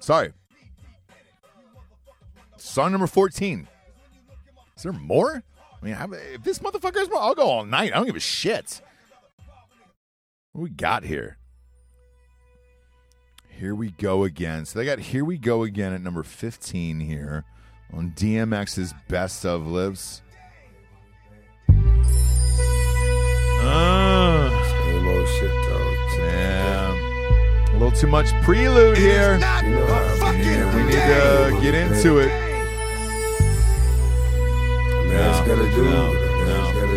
Song number 14. Is there more? I mean, if this motherfucker is more, I'll go all night. I don't give a shit. What do we got here? Here We Go Again. So they got Here We Go Again at number 15 here on DMX's Best of Lives. Same old shit, dog. Damn. A little too much prelude here. We need to get into it. Man's gotta do what a man's gotta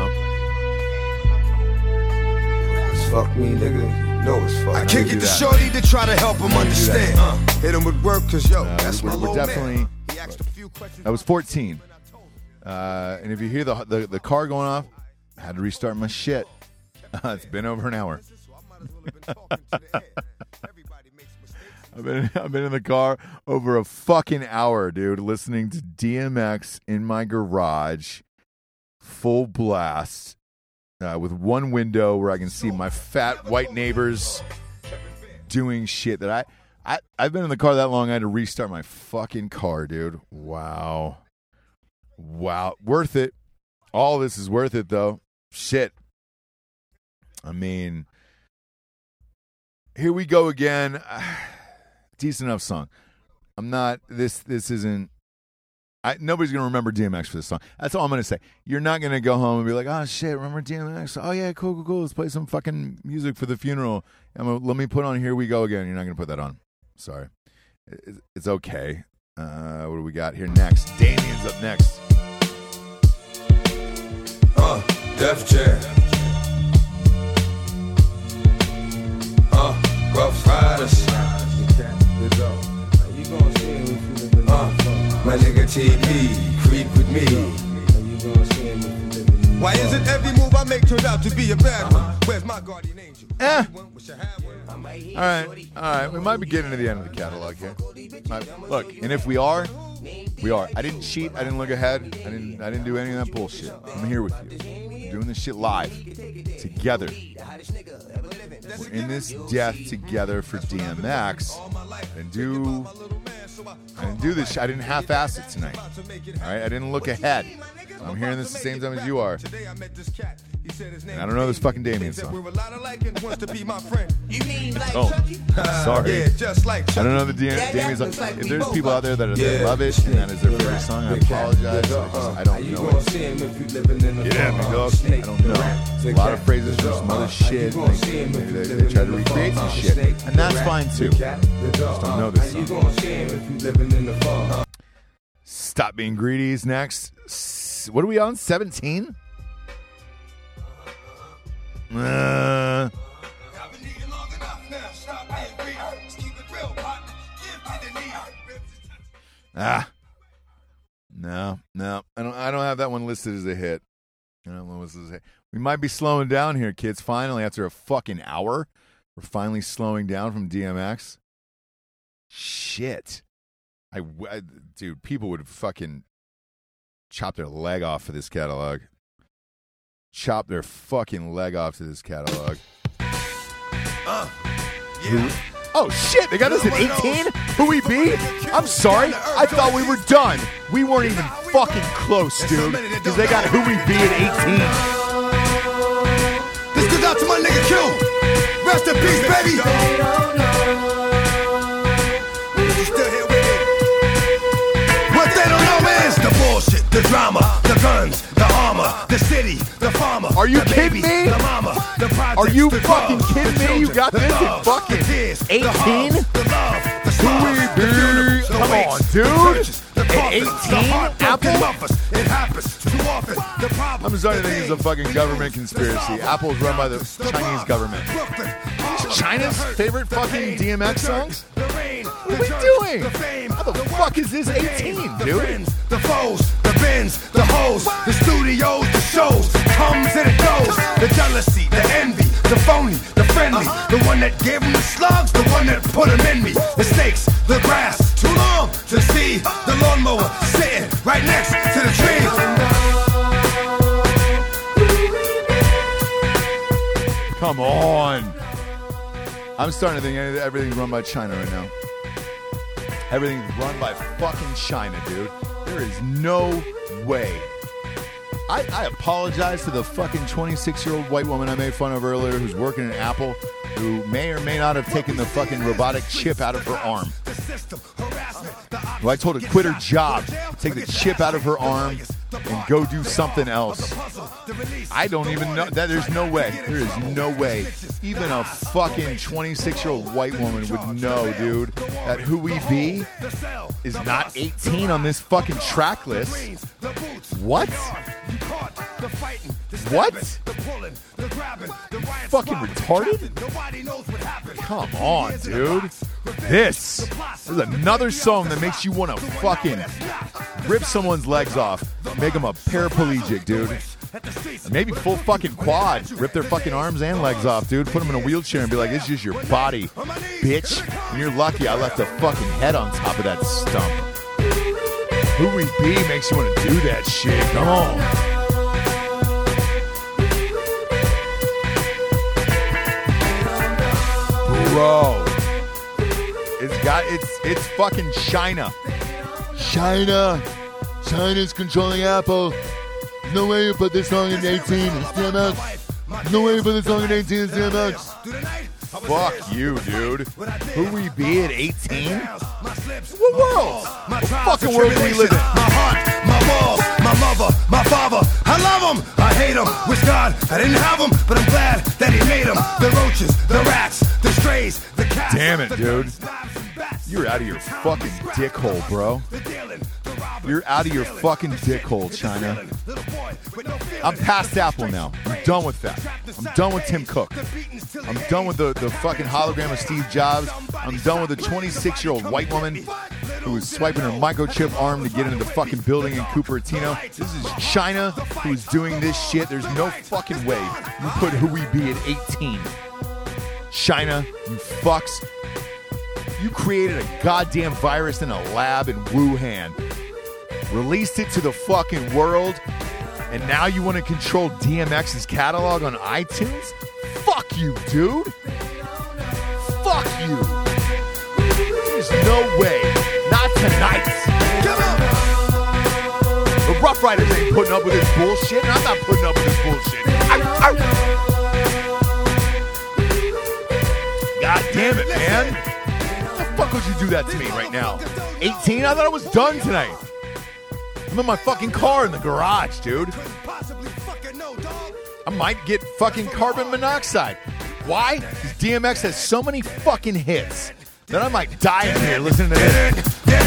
do. It's fuck me, nigga. You know it's fuck. I kick it to shorty to try to help him understand. Hit him with work, cause yo, that's my we're little definitely. man. He asked a few questions. That was 14. And if you hear the car going off, I had to restart my shit. It's been over an hour. I've been in the car over a fucking hour, dude, listening to DMX in my garage, full blast, with one window where I can see my fat white neighbors doing shit that I've been in the car that long. I had to restart my fucking car, dude. Wow. Worth it. All of this is worth it, though. Shit. I mean, Here We Go Again. Decent enough song. I'm not. This isn't. Nobody's gonna remember DMX for this song. That's all I'm gonna say. You're not gonna go home and be like, "Oh shit, remember DMX? Oh yeah, cool. Let's play some fucking music for the funeral. Let me put on Here We Go Again." You're not gonna put that on. Sorry. It's okay. What do we got here next? Damien's up next. Def Jam. Rough Riders. My nigga TP, creep with me. Why is it every move I make turned out to be a bad one? Where's my guardian angel? All right. We might be getting to the end of the catalog here. Look, and if we are. I didn't cheat. I didn't look ahead. I didn't do any of that bullshit. I'm here with you. I'm doing this shit live, together. We're in this death together for DMX, and do I didn't do this. I didn't half-ass it tonight. All right, I didn't look ahead. I'm hearing this the same time as you are. And I don't know this fucking Damien song. Oh, sorry. I don't know the Damien song. If there's people out there that love it and that is their favorite song, I apologize. I don't know it. Yeah, I don't know. A lot of phrases from some other shit. Maybe they try to recreate some shit. And that's fine too. Just don't know this song. Stop Being Greedy is next. What are we on? 17? No. I don't have that one listed as a hit. We might be slowing down here, kids. Finally, after a fucking hour, we're finally slowing down from DMX. Shit. Dude, people would fucking chop their leg off for this catalog. Chop their fucking leg off to this catalog. Oh shit, they got us at 18? Who we be? I'm sorry, I thought we were done. We weren't even fucking close, dude. Because they got Who We Be at 18. This goes out to my nigga Q. Rest in peace, baby. What they don't know is the bullshit, the drama, the guns, the armor, the city, the farmer. Are you the kidding babies, me? The mama, the projects, Are you the fucking drugs, kidding the me? You children, got the this love, at fucking the tears, 18? the hugs, the love, the Who we scars, be? the funerals, the Come wakes, on, the dude. churches, the At coffins, 18? the heartbroken Apple? mothers. It happens too often. The problem, I'm starting to think it's a the fucking pain, government the conspiracy. sorrow, Apple's run by the the Chinese love, government. Brooklyn, China's favorite fucking DMX songs? the rain, What the are we dirt, doing? the fame, How the the fuck work, is this the 18, pain, dude? The friends, the foes, the bins, the hoes, the studios, the shows, comes and it goes. The jealousy, the envy, the phony, the friendly, the one that gave him the slugs, the one that put him in me. The snakes, the grass, too long to see. The lawnmower sitting right next to the tree. Come on. I'm starting to think everything's run by China right now. Everything's run by fucking China, dude. There is no way. I apologize to the fucking 26-year-old white woman I made fun of earlier who's working at Apple, who may or may not have taken the fucking robotic chip out of her arm. Who I told her to quit her job, take the chip out of her arm, and go do something else. I don't even know. There's no way. There is no way. Even a fucking 26-year-old white woman would know, dude, that Who We Be is not 18 on this fucking track list. What? What? You fucking retarded? Come on, dude. This is another song that makes you want to fucking rip someone's legs off, make them a paraplegic, dude. Maybe full fucking quad, rip their fucking arms and legs off, dude. Put them in a wheelchair and be like, it's just your body, bitch. And you're lucky I left a fucking head on top of that stump. Who We Be makes you want to do that shit. Come on. Bro. It's fucking China. China's controlling Apple. There's no way you put this song in 18. It's DMX. No way you put this song in 18. It's DMX. Fuck you, dude. Who We Be at 18? What world? What fucking world do we live in? My heart, my walls, my mother, my father. I love him, I hate him. Wish God I didn't have him, but I'm glad that he made him. The roaches, the rats, the strays, the cats. Damn it, dude. You're out of your fucking dick hole, bro. You're out of your fucking dick hole, China. I'm past Apple now. I'm done with that. I'm done with Tim Cook. I'm done with the fucking hologram of Steve Jobs. I'm done with the 26-year-old white woman who was swiping her microchip arm to get into the fucking building in Cupertino. This is China who's doing this shit. There's no fucking way you put Who We Be at 18. China, you fucks. You created a goddamn virus in a lab in Wuhan. Released it to the fucking world, and now you want to control DMX's catalog on iTunes? Fuck you, dude. Fuck you. There's no way. Not tonight. Come on. The Rough Riders ain't putting up with this bullshit, and I'm not putting up with this bullshit. God damn it, man. How the fuck would you do that to me right now? 18? I thought I was done tonight. I'm in my fucking car in the garage, dude. I might get fucking carbon monoxide. Why? Because DMX has so many fucking hits that I might die in here listening to this.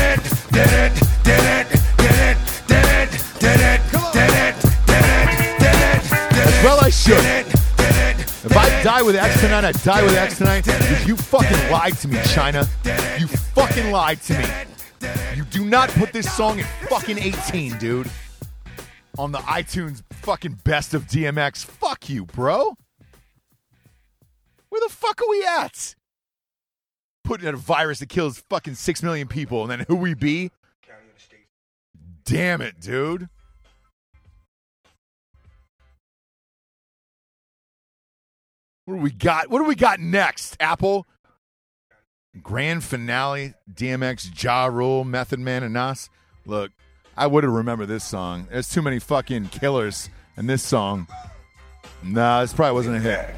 As well I should. If I die with X tonight, I die with X tonight. Because you fucking lied to me, China. You fucking lied to me. You do not put this song at fucking 18, dude. On the iTunes fucking best of DMX. Fuck you, bro. Where the fuck are we at? Putting out a virus that kills fucking 6 million people, and then who we be? Damn it, dude. What do we got? What do we got next, Apple? Grand finale, DMX, Ja Rule, Method Man, and Nas. Look, I would have remembered this song. There's too many fucking killers in this song. Nah, this probably wasn't a hit.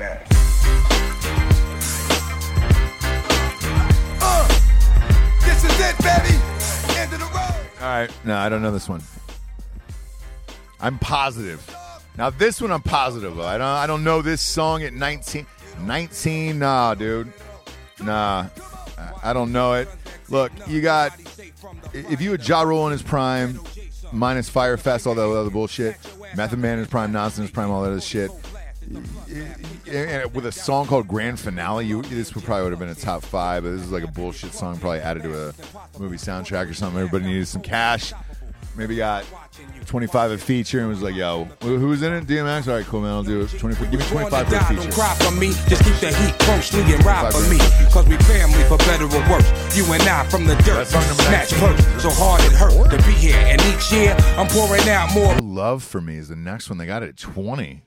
This is it, baby. End of the road. All right. No, I don't know this one. I'm positive. Now, this one I'm positive of. I don't know this song at 19. 19? Nah, dude. Nah. I don't know it. Look, you got... If you had Ja Rule in his prime, minus Fyre Fest, all that other bullshit, Method Man in his prime, Nas in his prime, all that other shit, and with a song called Grand Finale, this probably would have been a top 5, but this is like a bullshit song probably added to a movie soundtrack or something. Everybody needed some cash. Maybe got 25 a feature and was like, yo, who's in it? DMX? All right, cool, man, I'll do it. 24, give me 25 for a feature. Don't cry for me, just keep the heat closely and ride for me. Cause we family for better or worse. You and I from the dirt, snatch purse. So hard it hurt to be here. And each year, I'm pouring out more. Love for Me is the next one. They got it at 20.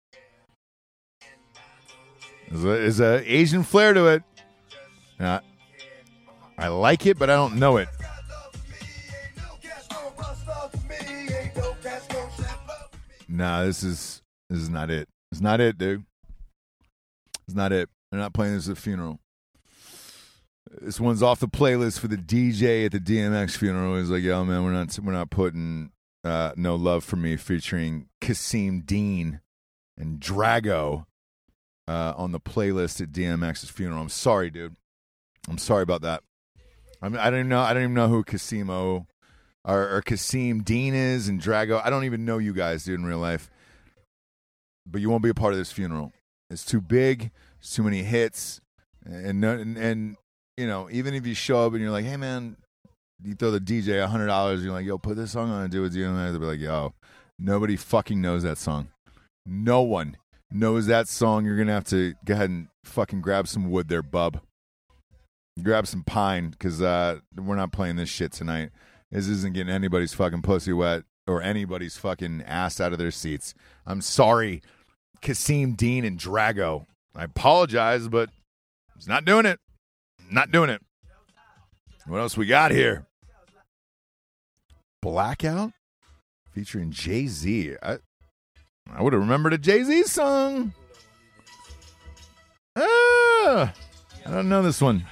There's a Asian flair to it. I like it, but I don't know it. Nah, this is not it. It's not it, dude. It's not it. They're not playing this at the funeral. This one's off the playlist for the DJ at the DMX funeral. He's like, yo, man, we're not putting No Love for Me featuring Kasim Dean and Drago on the playlist at DMX's funeral. I'm sorry, dude. I'm sorry about that. I don't even know who Casimo or Kasim Dean is and Drago. I don't even know you guys, dude, in real life. But you won't be a part of this funeral. It's too big. It's too many hits. And you know, even if you show up and you're like, hey, man, you throw the DJ $100, you're like, yo, put this song on and do it. They'll be like, yo, nobody fucking knows that song. No one knows that song. You're going to have to go ahead and fucking grab some wood there, bub. Grab some pine, because we're not playing this shit tonight. This isn't getting anybody's fucking pussy wet or anybody's fucking ass out of their seats. I'm sorry, Kasim Dean and Drago. I apologize, but it's not doing it. Not doing it. What else we got here? Blackout featuring Jay-Z. I would have remembered a Jay-Z song. I don't know this one.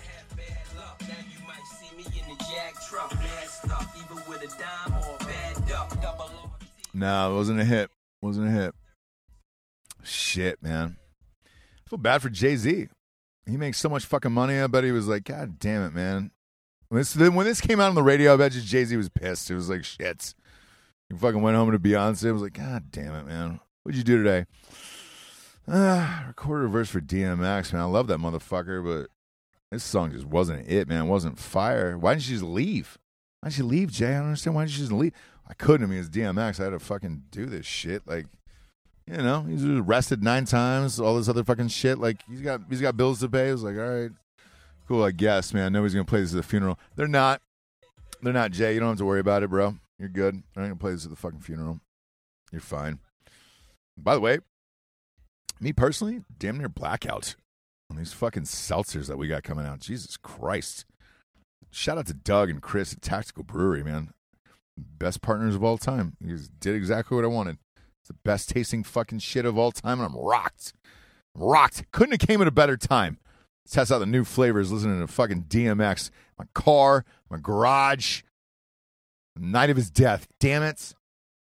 No, it wasn't a hit. Wasn't a hit. Shit, man. I feel bad for Jay-Z. He makes so much fucking money. I bet he was like, God damn it, man. When this came out on the radio, I bet you Jay-Z was pissed. It was like, shit. He fucking went home to Beyonce. I was like, God damn it, man. What'd you do today? Recorded a verse for DMX, man. I love that motherfucker, but this song just wasn't it, man. It wasn't fire. Why didn't you just leave? Why didn't you leave, Jay? I don't understand. Why didn't you just leave? I couldn't. I mean, it's DMX. I had to fucking do this shit. Like, you know, he's arrested 9 times, all this other fucking shit. Like, he's got bills to pay. I was like, all right, cool, I guess, man. Nobody's going to play this at the funeral. They're not, Jay. You don't have to worry about it, bro. You're good. I'm not going to play this at the fucking funeral. You're fine. By the way, me personally, damn near blackout on these fucking seltzers that we got coming out. Jesus Christ. shout out to Doug and Chris at Tactical Brewery, man. Best partners of all time. You guys did exactly what I wanted. It's the best tasting fucking shit of all time, and I'm rocked. Couldn't have came at a better time. Let's test out the new flavors listening to fucking DMX. My car, my garage. The night of his death. Damn it.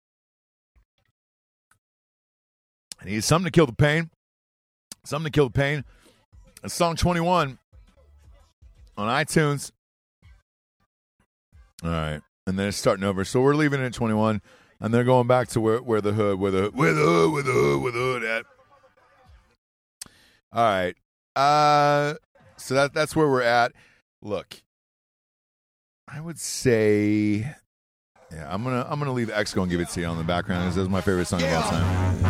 I need something to kill the pain. It's song 21 on iTunes. All right. And then it's starting over. So we're leaving it at 21. And they're going back to where the hood at. All right. So that's where we're at. Look, I would say, yeah, I'm gonna leave X-Go and Give It to You on the background. This is my favorite song of all time.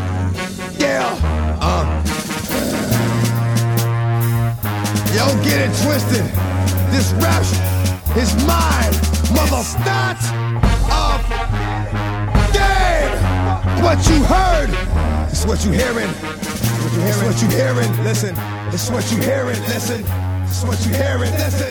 Yo, get it twisted. This rap is mine, mother. Start of game. What you heard is what you hearing. It's what you hearing. Listen. It's what you hearing. Listen. It's what you hearing. Listen.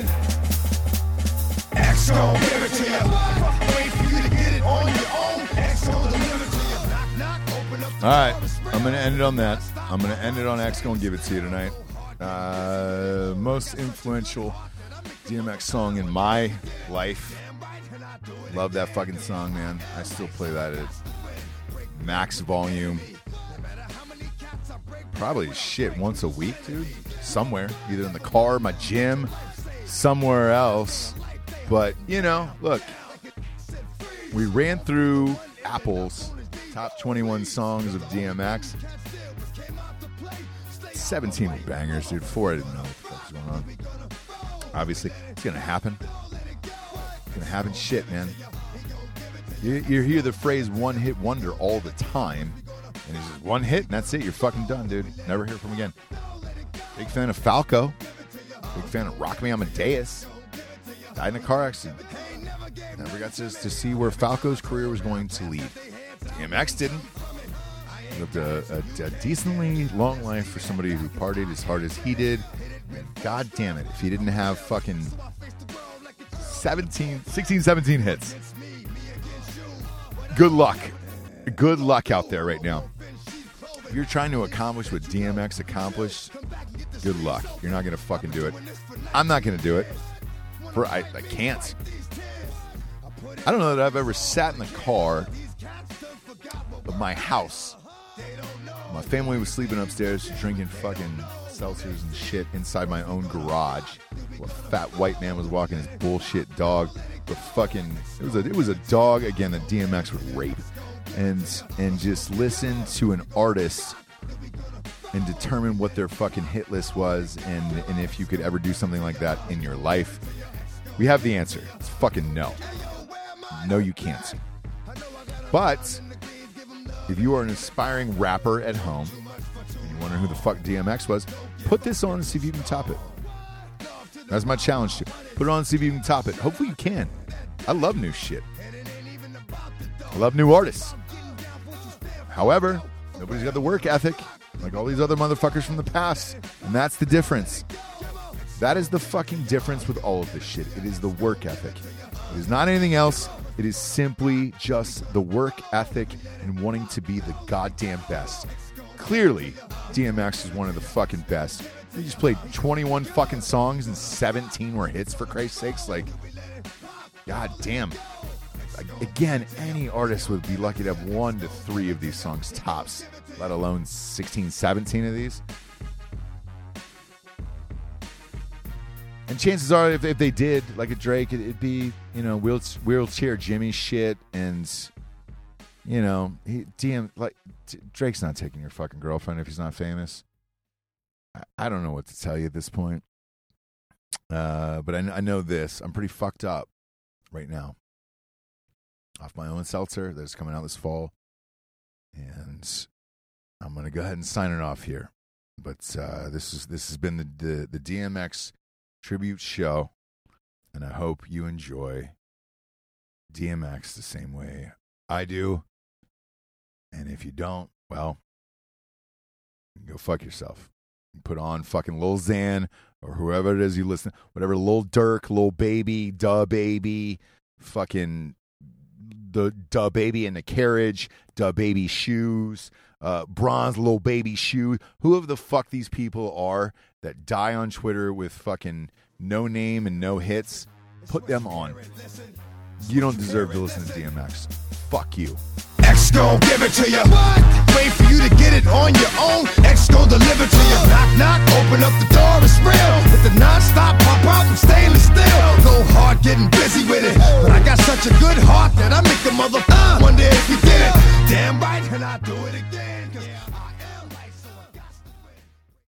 X gon' give it to you. Wait for you to get it on your own. X gon' deliver it to you. Knock, knock, open up. All right, I'm gonna end it on that. I'm gonna end it on X-Go and Give It to You tonight. Most influential DMX song in my life. Love that fucking song, man. I still play that at max volume. Probably once a week, dude. Somewhere, either in the car, my gym, somewhere else. But look, we ran through Apple's top 21 songs of DMX. 17 were bangers, dude. 4 I didn't know what the fuck was going on. Obviously, it's gonna happen. It's gonna happen. Shit, man. You hear the phrase "one-hit wonder" all the time, and it's just one hit, and that's it. You're fucking done, dude. Never hear from him again. Big fan of Falco. Big fan of Rock Me Amadeus. Died in a car accident. Never got to see where Falco's career was going to lead. DMX didn't. Lived a decently long life for somebody who partied as hard as he did. And God damn it, if he didn't have fucking 16, 17 hits. Good luck. Good luck out there right now. If you're trying to accomplish what DMX accomplished, good luck. You're not going to fucking do it. I'm not going to do it. I can't. I don't know that I've ever sat in the car of my house. My family was sleeping upstairs, drinking fucking seltzers and shit inside my own garage. A fat white man was walking his bullshit dog. It was a dog again that DMX would rape, and just listen to an artist and determine what their fucking hit list was, and if you could ever do something like that in your life. We have the answer. It's fucking no. No, you can't. But if you are an aspiring rapper at home and you wonder who the fuck DMX was, put this on and see if you can top it. That's my challenge to you. Put it on and see if you can top it. Hopefully you can. I love new shit. I love new artists. However, nobody's got the work ethic like all these other motherfuckers from the past. And that's the difference. That is the fucking difference with all of this shit. It is the work ethic. It is not anything else. It is simply just the work ethic and wanting to be the goddamn best. Clearly, DMX is one of the fucking best. He just played 21 fucking songs and 17 were hits, for Christ's sakes. Like, god damn. Again, any artist would be lucky to have 1 to 3 of these songs tops, let alone 16, 17 of these. And chances are, if they did, like a Drake, it'd be, wheelchair Jimmy shit, and, Drake's not taking your fucking girlfriend if he's not famous. I don't know what to tell you at this point. But I know this. I'm pretty fucked up right now. Off my own seltzer that's coming out this fall. And I'm going to go ahead and sign it off here. But this has been the DMX tribute show, and I hope you enjoy DMX the same way I do. And if you don't, well, go fuck yourself. put on fucking Lil Xan or whoever it is you listen, whatever, Lil Durk, Lil Baby, Da Baby, fucking the Da Baby in the Carriage, Da Baby Shoes, Bronze Lil Baby Shoe, whoever the fuck these people are that die on Twitter with fucking no name and no hits, put them on. You don't deserve to listen to DMX. Fuck you. X gon' give it to you. What? Wait for you to get it on your own. X gon' deliver to you. Knock, knock, open up the door, it's real. With the non-stop pop out and stainless steel. Go hard getting busy with it. But I got such a good heart that I make the mother wonder if you did it. Damn right, and I do it again.